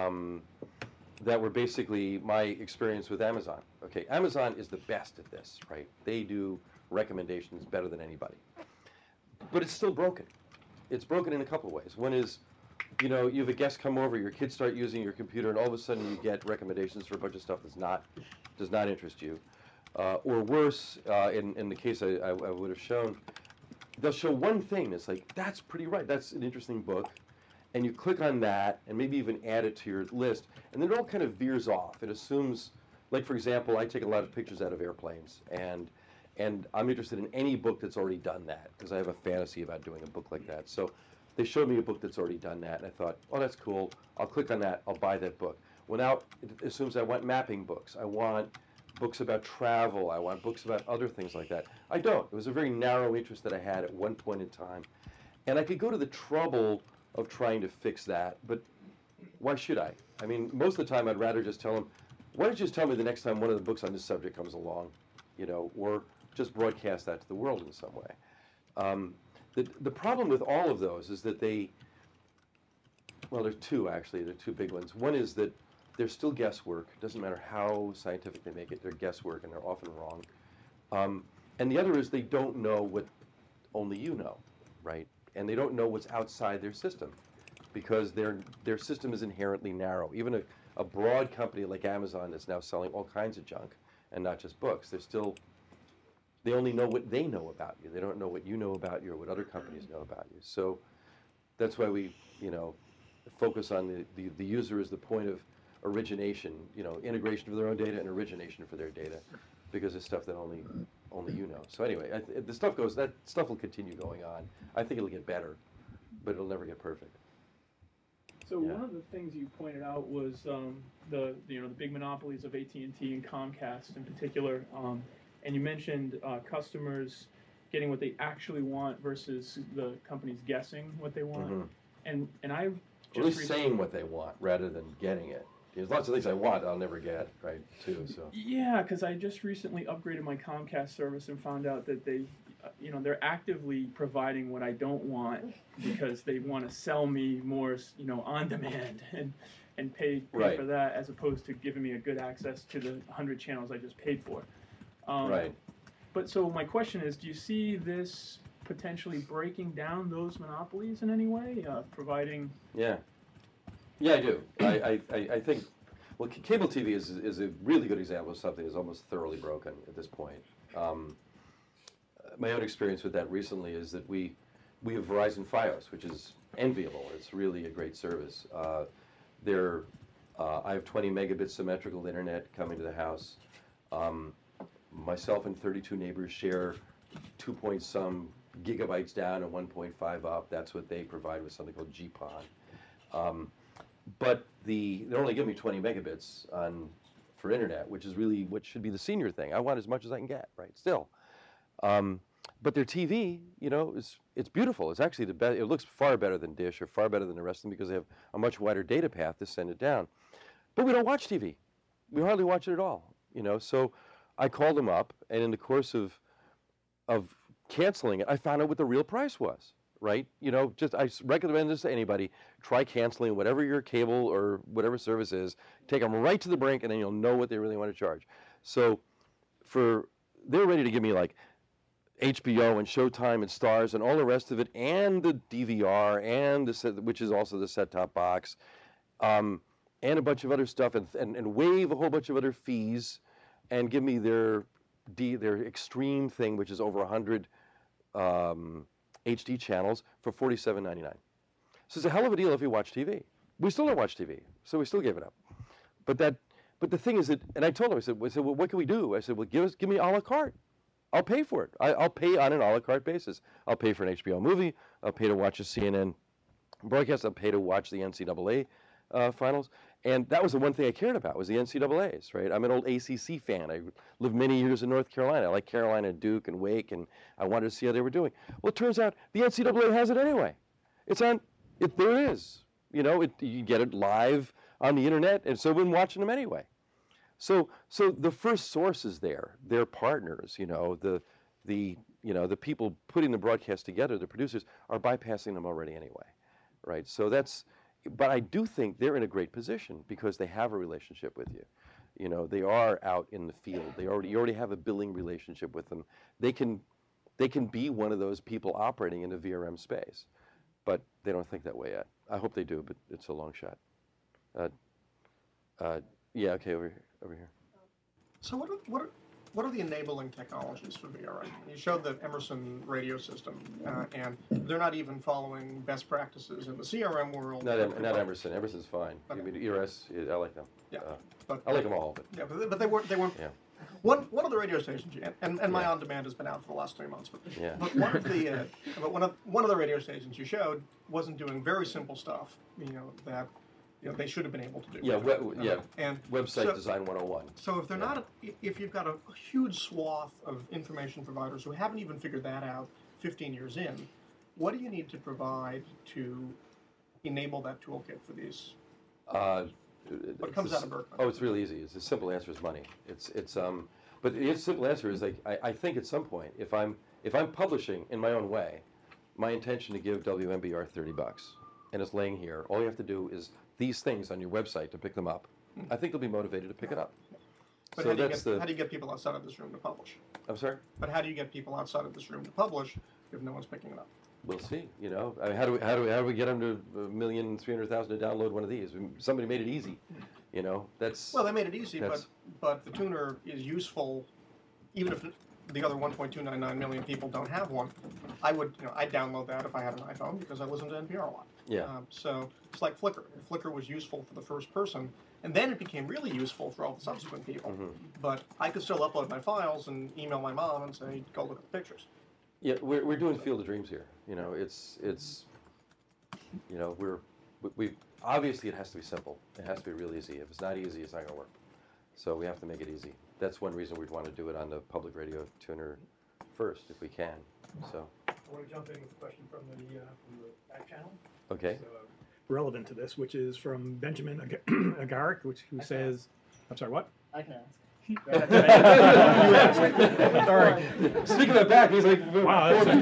[SPEAKER 2] that were basically my experience with Amazon. Okay, Amazon is the best at this, right? They do recommendations better than anybody. But it's still broken. It's broken in a couple of ways. One is, you know, you have a guest come over, your kids start using your computer, and all of a sudden you get recommendations for a bunch of stuff does not interest you. Or worse, in the case I would have shown, they'll show one thing that's like, that's pretty right, that's an interesting book, and you click on that, and maybe even add it to your list, and then it all kind of veers off. It assumes, like for example, I take a lot of pictures out of airplanes, and I'm interested in any book that's already done that, because I have a fantasy about doing a book like that. So they showed me a book that's already done that, and I thought, oh, that's cool, I'll click on that, I'll buy that book. Well, now it assumes I want mapping books, I want books about travel, I want books about other things like that. I don't. It was a very narrow interest that I had at one point in time. And I could go to the trouble of trying to fix that, but why should I? I mean, most of the time I'd rather just tell them, why don't you just tell me the next time one of the books on this subject comes along, you know, or just broadcast that to the world in some way. The problem with all of those is that well, there's two actually, there are two big ones. One is that they're still guesswork. It doesn't matter how scientific they make it, they're guesswork and they're often wrong. And the other is they don't know what only you know, right? And they don't know what's outside their system because their system is inherently narrow. Even a broad company like Amazon that's now selling all kinds of junk and not just books, they only know what they know about you. They don't know what you know about you or what other companies know about you. So that's why we, you know, focus on the user as the point of origination, you know, integration of their own data and origination for their data, because it's stuff that only you know. So anyway, that stuff will continue going on. I think it'll get better, but it'll never get perfect.
[SPEAKER 9] So one of the things you pointed out was the big monopolies of AT&T and Comcast in particular, and you mentioned customers getting what they actually want versus the companies guessing what they want. Mm-hmm. And I've just
[SPEAKER 2] at least saying what they want rather than getting it. There's lots of things I want I'll never get, right, too, so.
[SPEAKER 9] Yeah, because I just recently upgraded my Comcast service and found out that they're actively providing what I don't want because they want to sell me more, on demand and pay
[SPEAKER 2] right.
[SPEAKER 9] for that as opposed to giving me a good access to the 100 channels I just paid for.
[SPEAKER 2] Right.
[SPEAKER 9] But so my question is, do you see this potentially breaking down those monopolies in any way, providing...
[SPEAKER 2] Yeah, I do. I think, well, cable TV is a really good example of something that's almost thoroughly broken at this point. My own experience with that recently is that we have Verizon Fios, which is enviable. It's really a great service. I have 20 megabit symmetrical internet coming to the house. Myself and 32 neighbors share 2-point-some gigabytes down and 1.5 up. That's what they provide with something called GPON. But they only give me 20 megabits for internet, which is really what should be the senior thing. I want as much as I can get, right, still. But their TV, it's beautiful. It's actually the best. It looks far better than Dish or far better than the rest of them because they have a much wider data path to send it down. But we don't watch TV. We hardly watch it at all, So I called them up, and in the course of canceling it, I found out what the real price was. Right? I recommend this to anybody. Try canceling whatever your cable or whatever service is. Take them right to the brink, and then you'll know what they really want to charge. So they're ready to give me like HBO and Showtime and Stars and all the rest of it, and the DVR and which is also the set-top box, and a bunch of other stuff, and waive a whole bunch of other fees, and give me their extreme thing, which is over 100 HD channels for $47.99. So it's a hell of a deal if you watch TV. We still don't watch TV, so we still gave it up. But the thing is that, and I told him, I said, well, what can we do? I said, well, give me a la carte. I'll pay for it. I'll pay on an a la carte basis. I'll pay for an HBO movie. I'll pay to watch a CNN broadcast. I'll pay to watch the NCAA finals. And that was the one thing I cared about was the NCAAs, right? I'm an old ACC fan. I lived many years in North Carolina. I like Carolina, Duke, and Wake, and I wanted to see how they were doing. Well, it turns out the NCAA has it anyway. It's on. There it is. You know, you get it live on the internet, and so we've been watching them anyway. So the first source is there. They're partners. You know, the people putting the broadcast together, the producers, are bypassing them already anyway, right? So that's. But I do think they're in a great position because they have a relationship with you. You know, they are out in the field. You already have a billing relationship with them. They can be one of those people operating in the VRM space, but they don't think that way yet. I hope they do, but it's a long shot. Yeah, okay, over here.
[SPEAKER 10] So what are the enabling technologies for VRM? You showed the Emerson radio system, and they're not even following best practices in the CRM world.
[SPEAKER 2] Not Emerson. Emerson's fine. Okay. You mean ERS? I like them.
[SPEAKER 10] Yeah,
[SPEAKER 2] I like them all. But
[SPEAKER 10] yeah, but they weren't. Yeah. One of the radio stations, and my on-demand has been out for the last 3 months. But
[SPEAKER 2] yeah.
[SPEAKER 10] But one of the radio stations you showed wasn't doing very simple stuff. You know that. You know, they should have been able to do.
[SPEAKER 2] Yeah,
[SPEAKER 10] and
[SPEAKER 2] website design 101.
[SPEAKER 10] So if they're not, if you've got a huge swath of information providers who haven't even figured that out 15 years in, what do you need to provide to enable that toolkit for these? What comes out of Berkman?
[SPEAKER 2] Oh, it's really easy. It's a simple answer is money. But the simple answer is like I think at some point if I'm publishing in my own way, my intention to give WMBR $30, and it's laying here. All you have to do is these things on your website to pick them up. I think they'll be motivated to pick it up.
[SPEAKER 10] But
[SPEAKER 2] so
[SPEAKER 10] how do you get people outside of this room to publish?
[SPEAKER 2] I'm sorry?
[SPEAKER 10] But how do you get people outside of this room to publish if no one's picking it up?
[SPEAKER 2] We'll see. You know, I mean, how do we get them to 1,300,000 to download one of these? Somebody made it easy. You know, that's
[SPEAKER 10] well, they made it easy, but the tuner is useful, even if the other 1.299 million people don't have one. I'd download that if I had an iPhone because I listen to NPR a lot.
[SPEAKER 2] Yeah.
[SPEAKER 10] So it's like Flickr. Flickr was useful for the first person, and then it became really useful for all the subsequent people. Mm-hmm. But I could still upload my files and email my mom and say, go look at the pictures.
[SPEAKER 2] Yeah, we're doing Field of Dreams here. You know, it's you know, we obviously it has to be simple. It has to be real easy. If it's not easy, it's not going to work. So we have to make it easy. That's one reason we'd want to do it on the public radio tuner first, if we can. So.
[SPEAKER 3] I want to jump in with a question from the back channel.
[SPEAKER 2] Okay.
[SPEAKER 3] So, relevant to this, which is from Benjamin Agaric, who says, I'm sorry, what?
[SPEAKER 5] I can ask.
[SPEAKER 3] Sorry.
[SPEAKER 2] Speaking of that back, he's like,
[SPEAKER 3] wow, that's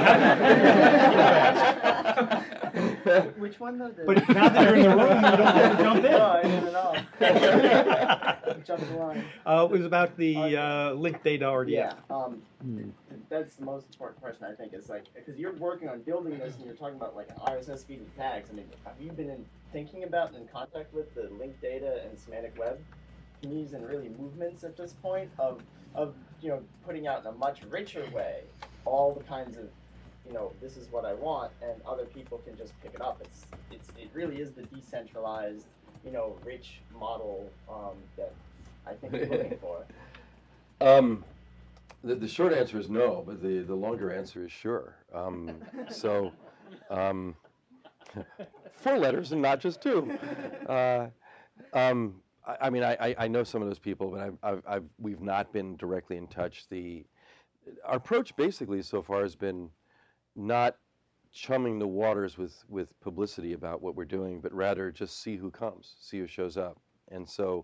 [SPEAKER 5] weird. Which one though?
[SPEAKER 3] But now that you're in the room, you don't have to jump in.
[SPEAKER 5] No, I didn't know. Jump the line.
[SPEAKER 3] It was about the linked data RDF.
[SPEAKER 5] Yeah. That's the most important question, I think, is like, because you're working on building this and you're talking about like an RSS feed and tags. I mean, have you been thinking about and in contact with the linked data and semantic web communities and really movements at this point of you know, putting out in a much richer way all the kinds of, you know, this is what I want, and other people can just pick it up. It really is the decentralized, you know, rich model that I think you're looking for.
[SPEAKER 2] The short answer is no, but the longer answer is sure. 4 letters and not just 2. I mean, I know some of those people, but we've not been directly in touch. Our approach basically so far has been not chumming the waters with publicity about what we're doing, but rather just see who comes, see who shows up. And so,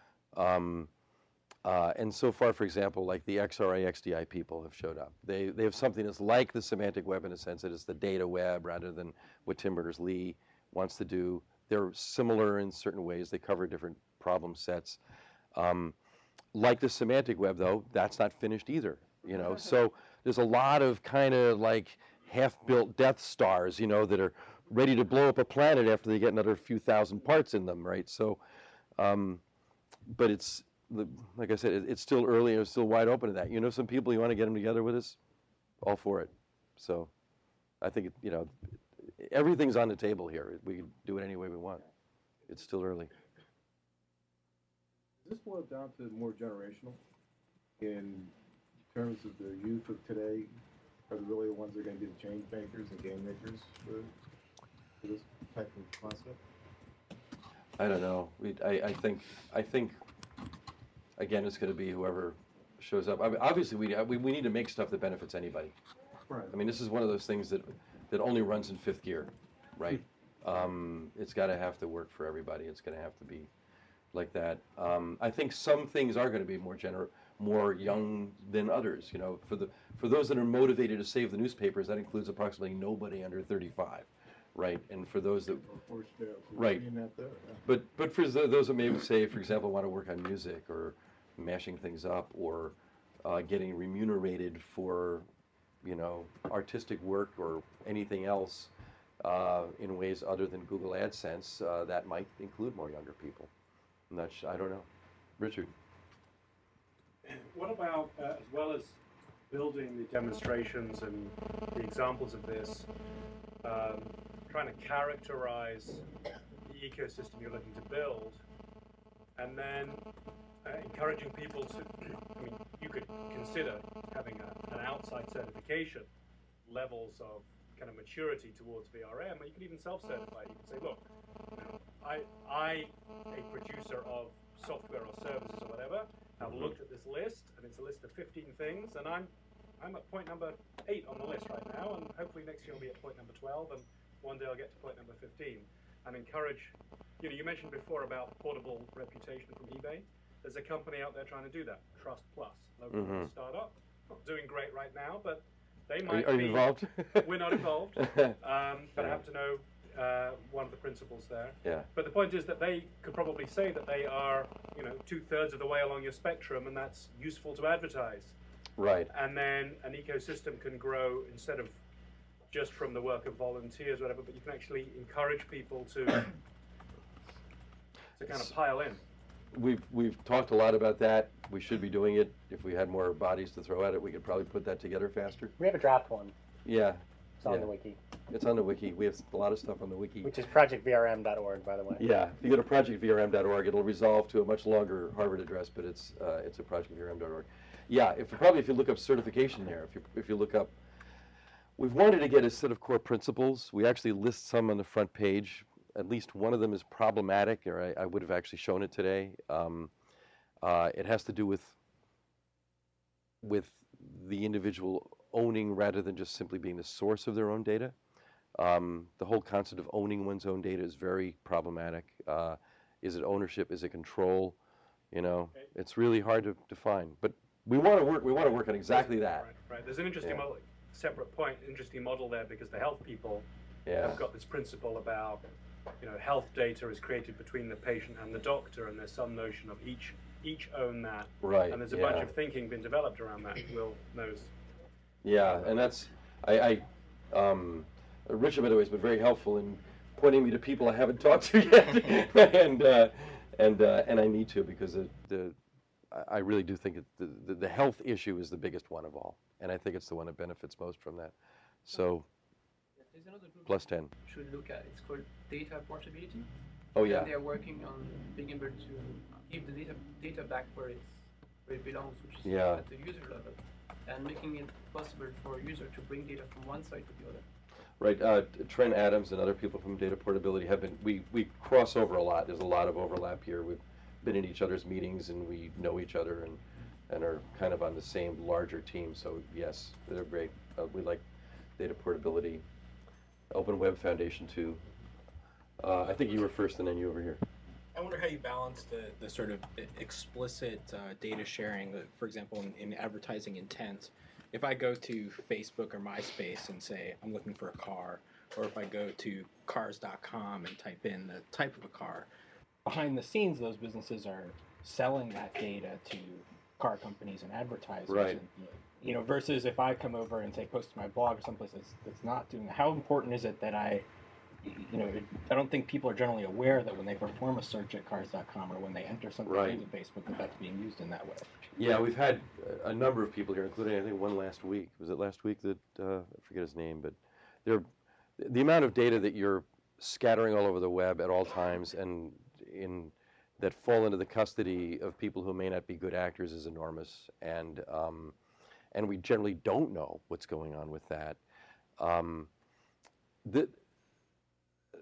[SPEAKER 2] so far, for example, like the XRA XDI people have showed up. They have something that's like the semantic web in a sense that it's the data web rather than what Tim Berners-Lee wants to do. They're similar in certain ways. They cover different problem sets. Like the semantic web, though, that's not finished either. You know, so there's a lot of kind of like half-built Death Stars, you know, that are ready to blow up a planet after they get another few thousand parts in them, right? So, but it's like I said, it's still early and it's still wide open to that. You know, some people you want to get them together with us, all for it. So, I think you know, everything's on the table here. We can do it any way we want. It's still early.
[SPEAKER 11] Does this boil down to more generational in terms of the youth of today? Are they really the ones that are going to be the change makers and game makers for this type of concept?
[SPEAKER 2] I don't know. I think again, it's going to be whoever shows up. I mean, obviously, we need to make stuff that benefits anybody.
[SPEAKER 11] Right.
[SPEAKER 2] I mean, this is one of those things that only runs in fifth gear, right? It's got to have to work for everybody. It's going to have to be like that. I think some things are going to be more young than others. You know, for those that are motivated to save the newspapers, that includes approximately nobody under 35, right? And for those that right, but for those that maybe say, for example, want to work on music or mashing things up or getting remunerated for, you know, artistic work or anything else in ways other than Google AdSense, that might include more younger people. I don't know. Richard.
[SPEAKER 12] What about, as well as building the demonstrations and the examples of this, trying to characterize the ecosystem you're looking to build, and then encouraging people to, I mean, you could consider having an outside certification, levels of kind of maturity towards VRM, or you could even self-certify. You could say, look, you know, I, a producer of software or services or whatever, have looked at this list, and it's a list of 15 things, and I'm at point number 8 on the list right now, and hopefully next year I'll be at point number 12, and one day I'll get to point number 15, and encourage, you know, you mentioned before about portable reputation from eBay. There's a company out there trying to do that, Trust Plus, local startup, not doing great right now, but they might
[SPEAKER 2] Are
[SPEAKER 12] be.
[SPEAKER 2] you involved?
[SPEAKER 12] We're not involved, but I happen to know one of the principals there.
[SPEAKER 2] Yeah.
[SPEAKER 12] But the point is that they could probably say that they are, you know, 2/3 of the way along your spectrum, and that's useful to advertise.
[SPEAKER 2] Right.
[SPEAKER 12] And then an ecosystem can grow instead of just from the work of volunteers, or whatever. But you can actually encourage people to kind of pile in.
[SPEAKER 2] We've talked a lot about that. We should be doing it. If we had more bodies to throw at it, we could probably put that together faster.
[SPEAKER 13] We have a draft one.
[SPEAKER 2] Yeah.
[SPEAKER 13] It's on the wiki.
[SPEAKER 2] It's on the wiki. We have a lot of stuff on the wiki.
[SPEAKER 13] Which is projectvrm.org, by the way.
[SPEAKER 2] Yeah. If you go to projectvrm.org, it'll resolve to a much longer Harvard address, but it's at projectvrm.org. Yeah. If you look up certification there, if you look up, we've wanted to get a set of core principles. We actually list some on the front page. At least one of them is problematic, or I would have actually shown it today. It has to do with the individual owning rather than just simply being the source of their own data. The whole concept of owning one's own data is very problematic. Is it ownership? Is it control? You know, it's really hard to define. But we want to work on exactly that.
[SPEAKER 12] Right. There's an interesting model, interesting model there, because the health people have got this principle about, you know, health data is created between the patient and the doctor, and there's some notion of each own that.
[SPEAKER 2] Right.
[SPEAKER 12] And there's a bunch of thinking been developed around that. Will knows.
[SPEAKER 2] Yeah, and that's Richard, by the way, has been very helpful in pointing me to people I haven't talked to yet, and I need to, because I really do think the health issue is the biggest one of all, and I think it's the one that benefits most from that. So.
[SPEAKER 14] There's another group
[SPEAKER 2] Plus 10.
[SPEAKER 14] Should look at. It's called data portability.
[SPEAKER 2] Oh yeah.
[SPEAKER 14] And they're working on being able to give the data back where it belongs, which is at the user level, and making it possible for a user to bring data from one side to the other.
[SPEAKER 2] Right. Trent Adams and other people from Data Portability have been. We cross over a lot. There's a lot of overlap here. We've been in each other's meetings, and we know each other, and are kind of on the same larger team. So yes, they're great. We like Data Portability. Open Web Foundation too. I think you were first, and then you over here.
[SPEAKER 15] I wonder how you balance the sort of explicit data sharing, for example, in advertising intent. If I go to Facebook or MySpace and say I'm looking for a car, or if I go to cars.com and type in the type of a car, behind the scenes those businesses are selling that data to car companies and advertisers.
[SPEAKER 2] Right.
[SPEAKER 15] And, you know, versus if I come over and say post to my blog or someplace that's not doing that. How important is it that I don't think people are generally aware that when they perform a search at cars.com or when they enter something into Facebook that's being used in that way.
[SPEAKER 2] Yeah, we've had a number of people here, including I think one last week. Was it last week that I forget his name, but the amount of data that you're scattering all over the web at all times and that fall into the custody of people who may not be good actors is enormous, and we generally don't know what's going on with that.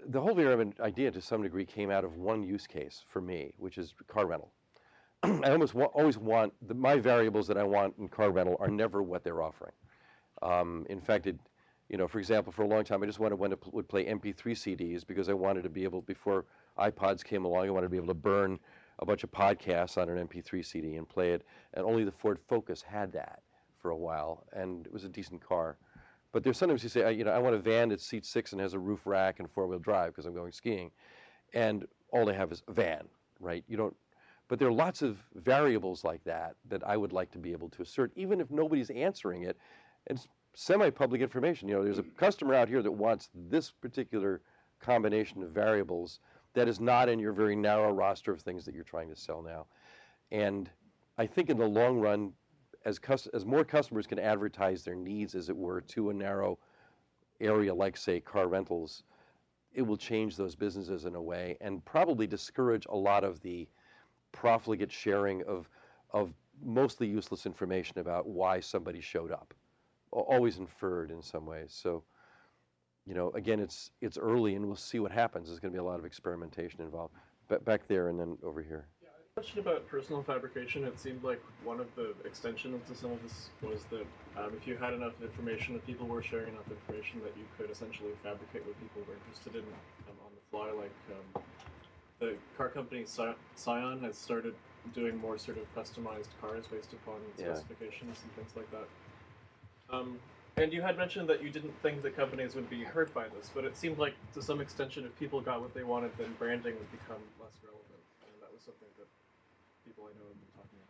[SPEAKER 2] the whole VRM idea to some degree came out of one use case for me, which is car rental. I always want, my variables that I want in car rental are never what they're offering. In fact, for example, for a long time, I just wanted one that would play MP3 CDs because I wanted to be able, before iPods came along, I wanted to be able to burn a bunch of podcasts on an MP3 CD and play it, and only the Ford Focus had that for a while, and it was a decent car. But there's sometimes you say, I want a van that seats 6 and has a roof rack and 4-wheel drive because I'm going skiing, and all they have is a van, right? But there are lots of variables like that I would like to be able to assert, even if nobody's answering it. It's semi-public information. There's a customer out here that wants this particular combination of variables that is not in your very narrow roster of things that you're trying to sell now. And I think in the long run, as more customers can advertise their needs, as it were, to a narrow area like, say, car rentals, it will change those businesses in a way and probably discourage a lot of the profligate sharing of mostly useless information about why somebody showed up, always inferred in some ways. So, again, it's early, and we'll see what happens. There's going to be a lot of experimentation involved. Back there and then over here.
[SPEAKER 16] Yeah, a question about personal fabrication. It seemed like one of the extensions to some of this was that if you had enough information, if people were sharing enough information, that you could essentially fabricate what people were interested in on the fly. Like the car company Scion has started doing more sort of customized cars based upon specifications and things like that. And you had mentioned that you didn't think that companies would be hurt by this, but it seemed like to some extension, if people got what they wanted, then branding would become less relevant. And that was something that people I know have been talking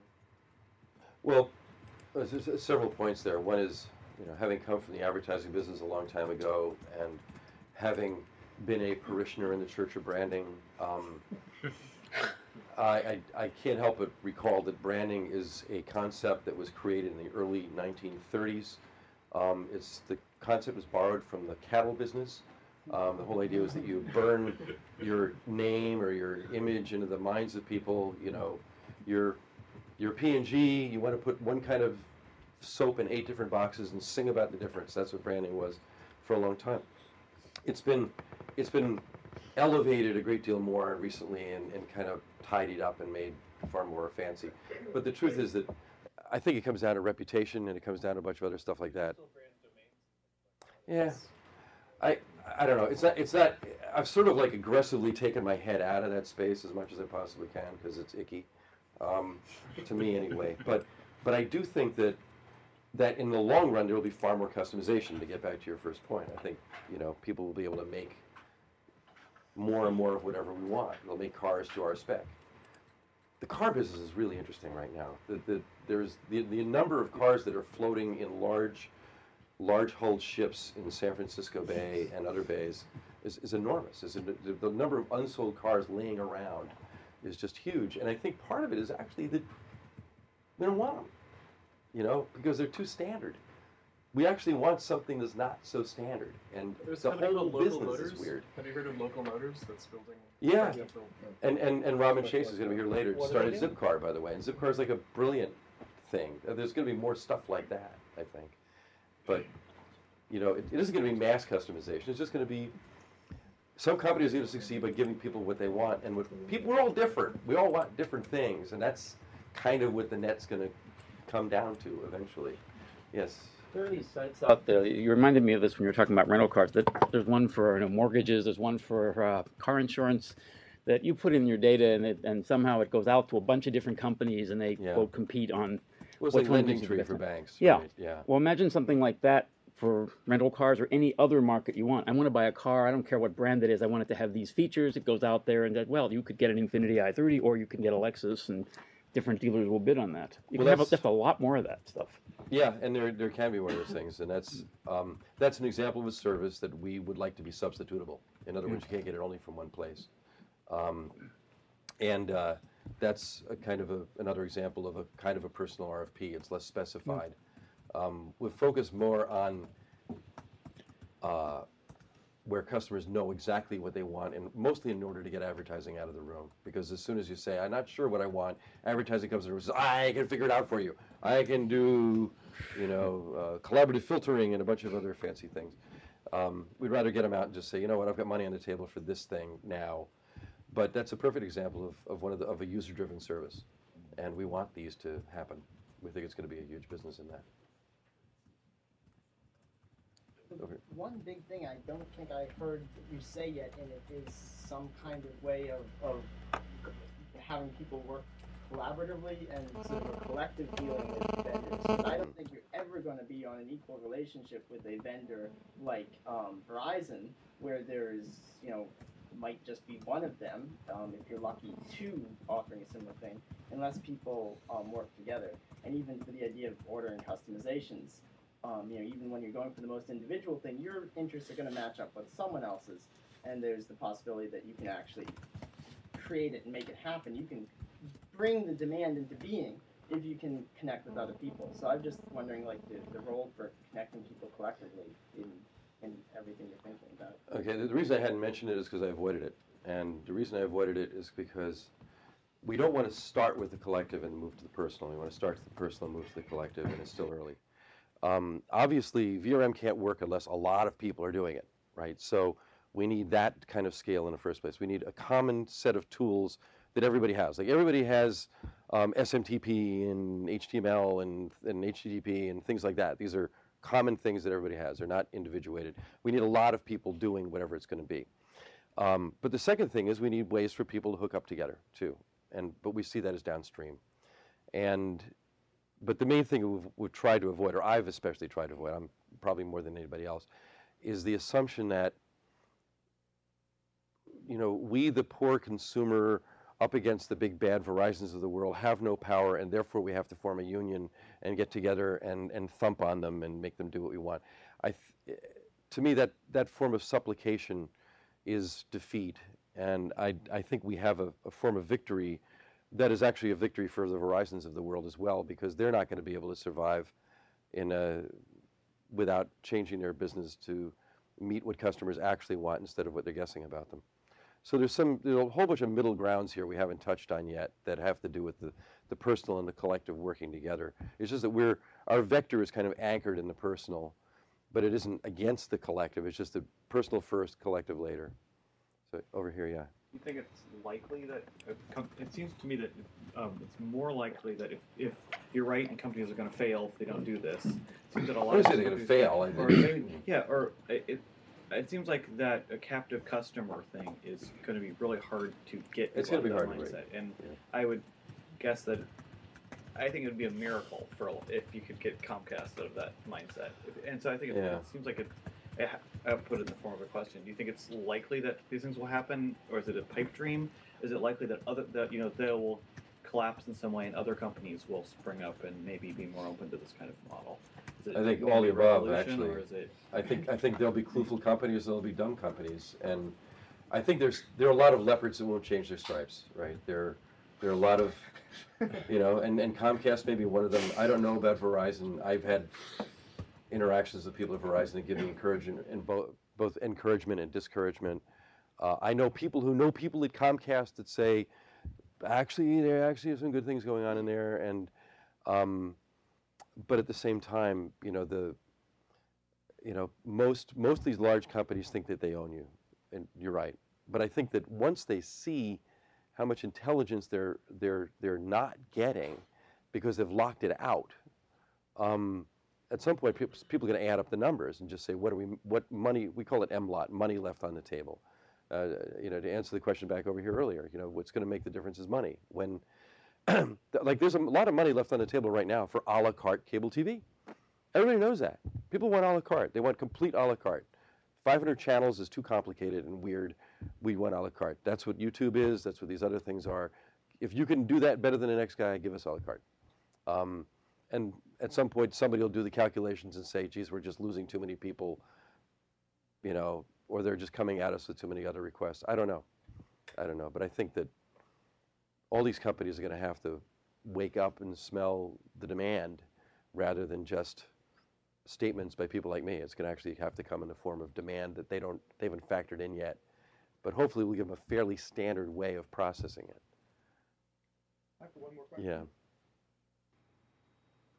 [SPEAKER 16] about recently.
[SPEAKER 2] Well, there's several points there. One is, having come from the advertising business a long time ago and having been a parishioner in the Church of Branding, I can't help but recall that branding is a concept that was created in the early 1930s. The concept was borrowed from the cattle business. The whole idea was that you burn your name or your image into the minds of people. Your P&G, you want to put one kind of soap in 8 different boxes and sing about the difference. That's what branding was for a long time. It's been elevated a great deal more recently and kind of tidied up and made far more fancy. But the truth is that I think it comes down to reputation, and it comes down to a bunch of other stuff like that. Yeah, I don't know. It's not. I've sort of like aggressively taken my head out of that space as much as I possibly can because it's icky, to me anyway. But I do think that in the long run there will be far more customization. To get back to your first point, I think people will be able to make more and more of whatever we want. They'll make cars to our spec. The car business is really interesting right now. There's the number of cars that are floating in large-hulled ships in the San Francisco Bay and other bays is enormous. The number of unsold cars laying around is just huge. And I think part of it is actually that we don't want them, because they're too standard. We actually want something that's not so standard, and the whole business is weird.
[SPEAKER 16] Have you heard of Local Motors that's building?
[SPEAKER 2] Yeah, and Robin Chase is going to be here later. Started Zipcar, by the way, and Zipcar is like a brilliant thing. There's going to be more stuff like that, I think. But it isn't going to be mass customization. It's just going to be some companies are going to succeed by giving people what they want, and we're all different. We all want different things, and that's kind of what the net's going to come down to eventually. Yes.
[SPEAKER 17] There are these sites out there. You reminded me of this when you were talking about rental cars. That there's one for mortgages. There's one for car insurance. That you put in your data and somehow it goes out to a bunch of different companies and they quote compete on.
[SPEAKER 2] Well, it's like LendingTree for banks.
[SPEAKER 17] Yeah.
[SPEAKER 2] Right? Yeah.
[SPEAKER 17] Well, imagine something like that for rental cars or any other market you want. I want to buy a car. I don't care what brand it is. I want it to have these features. It goes out there and that you could get an Infiniti i30 or you can get a Lexus and different dealers will bid on that. You can have just a lot more of that stuff.
[SPEAKER 2] Yeah, and there can be one of those things, and that's an example of a service that we would like to be substitutable. In other words, you can't get it only from one place, and that's a kind of another example of a kind of a personal RFP. It's less specified. We focus more on where customers know exactly what they want, and mostly in order to get advertising out of the room. Because as soon as you say, I'm not sure what I want, advertising comes in and says, I can figure it out for you. I can do, collaborative filtering and a bunch of other fancy things. We'd rather get them out and just say, you know what, I've got money on the table for this thing now. But that's a perfect example of a user-driven service, and we want these to happen. We think it's going to be a huge business in that. Okay.
[SPEAKER 5] One big thing I don't think I heard you say yet in it is some kind of way of having people work collaboratively and sort of a collective feeling with vendors. But I don't think you're ever going to be on an equal relationship with a vendor like Verizon, where there's, might just be one of them, if you're lucky, two offering a similar thing, unless people work together. And even for the idea of ordering customizations, even when you're going for the most individual thing, your interests are going to match up with someone else's, and there's the possibility that you can actually create it and make it happen. You can bring the demand into being if you can connect with other people. So I'm just wondering, the role for connecting people collectively in everything you're thinking about.
[SPEAKER 2] Okay, the reason I hadn't mentioned it is because I avoided it. And the reason I avoided it is because we don't want to start with the collective and move to the personal. We want to start with the personal and move to the collective, and it's still early. Obviously, VRM can't work unless a lot of people are doing it, right? So we need that kind of scale in the first place. We need a common set of tools that everybody has. Like everybody has SMTP and HTML and HTTP and things like that. These are common things that everybody has. They're not individuated. We need a lot of people doing whatever it's going to be. But the second thing is we need ways for people to hook up together too. But we see that as downstream. But the main thing we've tried to avoid, or I've especially tried to avoid, I'm probably more than anybody else, is the assumption that, we, the poor consumer, up against the big bad Verizons of the world, have no power, and therefore we have to form a union and get together and thump on them and make them do what we want. To me, that form of supplication is defeat, and I think we have a form of victory that is actually a victory for the Verizons of the world as well, because they're not going to be able to survive without changing their business to meet what customers actually want instead of what they're guessing about them. So there's a whole bunch of middle grounds here we haven't touched on yet that have to do with the personal and the collective working together. It's just that our vector is kind of anchored in the personal, but it isn't against the collective. It's just the personal first, collective later. So over here, yeah.
[SPEAKER 18] You think it's likely that it seems to me that it's more likely that if you're right and companies are going to fail if they don't do this. It seems that a lot
[SPEAKER 2] I don't say they're going to fail.
[SPEAKER 18] It seems like that a captive customer thing is going to be really hard to get.
[SPEAKER 2] It's going to be hard
[SPEAKER 18] mindset.
[SPEAKER 2] to break.
[SPEAKER 18] And I would guess that I think it would be a miracle if you could get Comcast out of that mindset. And so I think it seems like I'll put it in the form of a question. Do you think it's likely that these things will happen, or is it a pipe dream? Is it likely that they will collapse in some way, and other companies will spring up and maybe be more open to this kind of model?
[SPEAKER 2] I think all the above, actually. I think there'll be clueful companies, there'll be dumb companies, and I think there are a lot of leopards that won't change their stripes, right? There are a lot of, and Comcast may be one of them. I don't know about Verizon. I've had interactions with people at Verizon that give me encouragement, and both encouragement and discouragement. I know people who know people at Comcast that say, actually, there actually are some good things going on in there, and but at the same time, most of these large companies think that they own you, and you're right. But I think that once they see how much intelligence they're not getting because they've locked it out, at some point people are going to add up the numbers and just say, what money, we call it MLOT, money left on the table. To answer the question back over here earlier, what's going to make the difference is money. When there's a lot of money left on the table right now for a la carte cable TV. Everybody knows that. People want a la carte. They want complete a la carte. 500 channels is too complicated and weird. We want a la carte. That's what YouTube is. That's what these other things are. If you can do that better than the next guy, give us a la carte. And at some point, somebody will do the calculations and say, geez, we're just losing too many people, or they're just coming at us with too many other requests. I don't know. But I think that all these companies are going to have to wake up and smell the demand rather than just statements by people like me. It's going to actually have to come in the form of demand that they haven't factored in yet. But hopefully we'll give them a fairly standard way of processing it.
[SPEAKER 3] Time for one more question.
[SPEAKER 2] Yeah.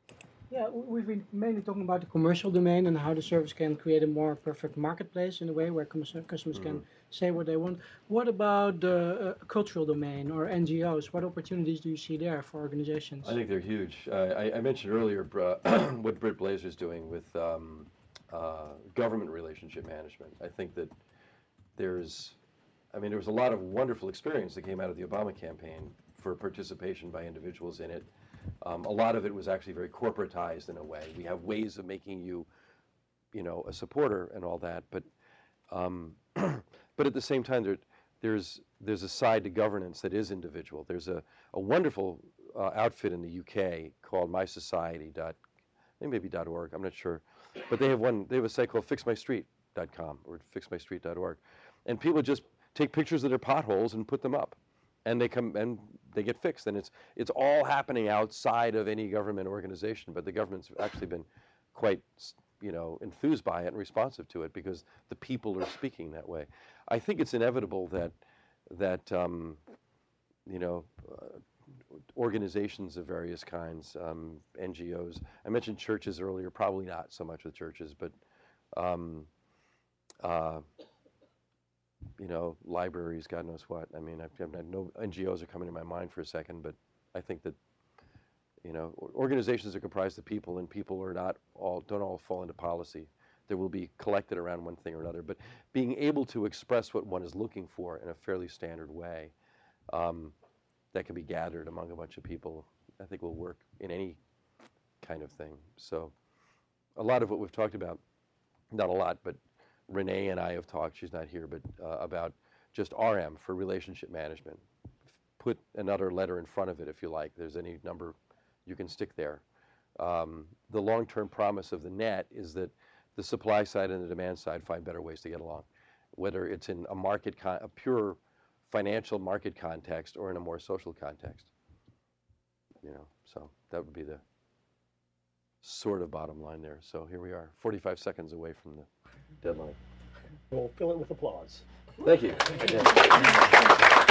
[SPEAKER 8] Yeah, we've been mainly talking about the commercial domain and how the service can create a more perfect marketplace in a way where customers can say what they want. What about the cultural domain or NGOs? What opportunities do you see there for organizations?
[SPEAKER 2] I think they're huge. I mentioned earlier what Britt Blazer's doing with government relationship management. I think that there was a lot of wonderful experience that came out of the Obama campaign for participation by individuals in it. A lot of it was actually very corporatized in a way. We have ways of making you, a supporter and all that, but but at the same time, there's a side to governance that is individual. There's a wonderful outfit in the UK called mysociety.org. I'm not sure, but they have a site called fixmystreet.com or fixmystreet.org, and people just take pictures of their potholes and put them up. And they come and they get fixed, and it's all happening outside of any government organization. But the government's actually been quite, enthused by it and responsive to it because the people are speaking that way. I think it's inevitable that organizations of various kinds, NGOs. I mentioned churches earlier. Probably not so much with churches, but libraries, God knows what. I mean, I've no NGOs are coming to my mind for a second, but I think that, organizations are comprised of people, and people don't all fall into policy. There will be collected around one thing or another, but being able to express what one is looking for in a fairly standard way that can be gathered among a bunch of people, I think will work in any kind of thing. So a lot of what we've talked about, not a lot, but Renee and I have talked, she's not here, but about just RM for relationship management. Put another letter in front of it if you like. There's any number you can stick there. The long-term promise of the net is that the supply side and the demand side find better ways to get along, whether it's in a pure financial market context or in a more social context. So that would be the sort of bottom line there. So here we are, 45 seconds away from the deadline.
[SPEAKER 3] We'll fill it with applause.
[SPEAKER 2] Thank you.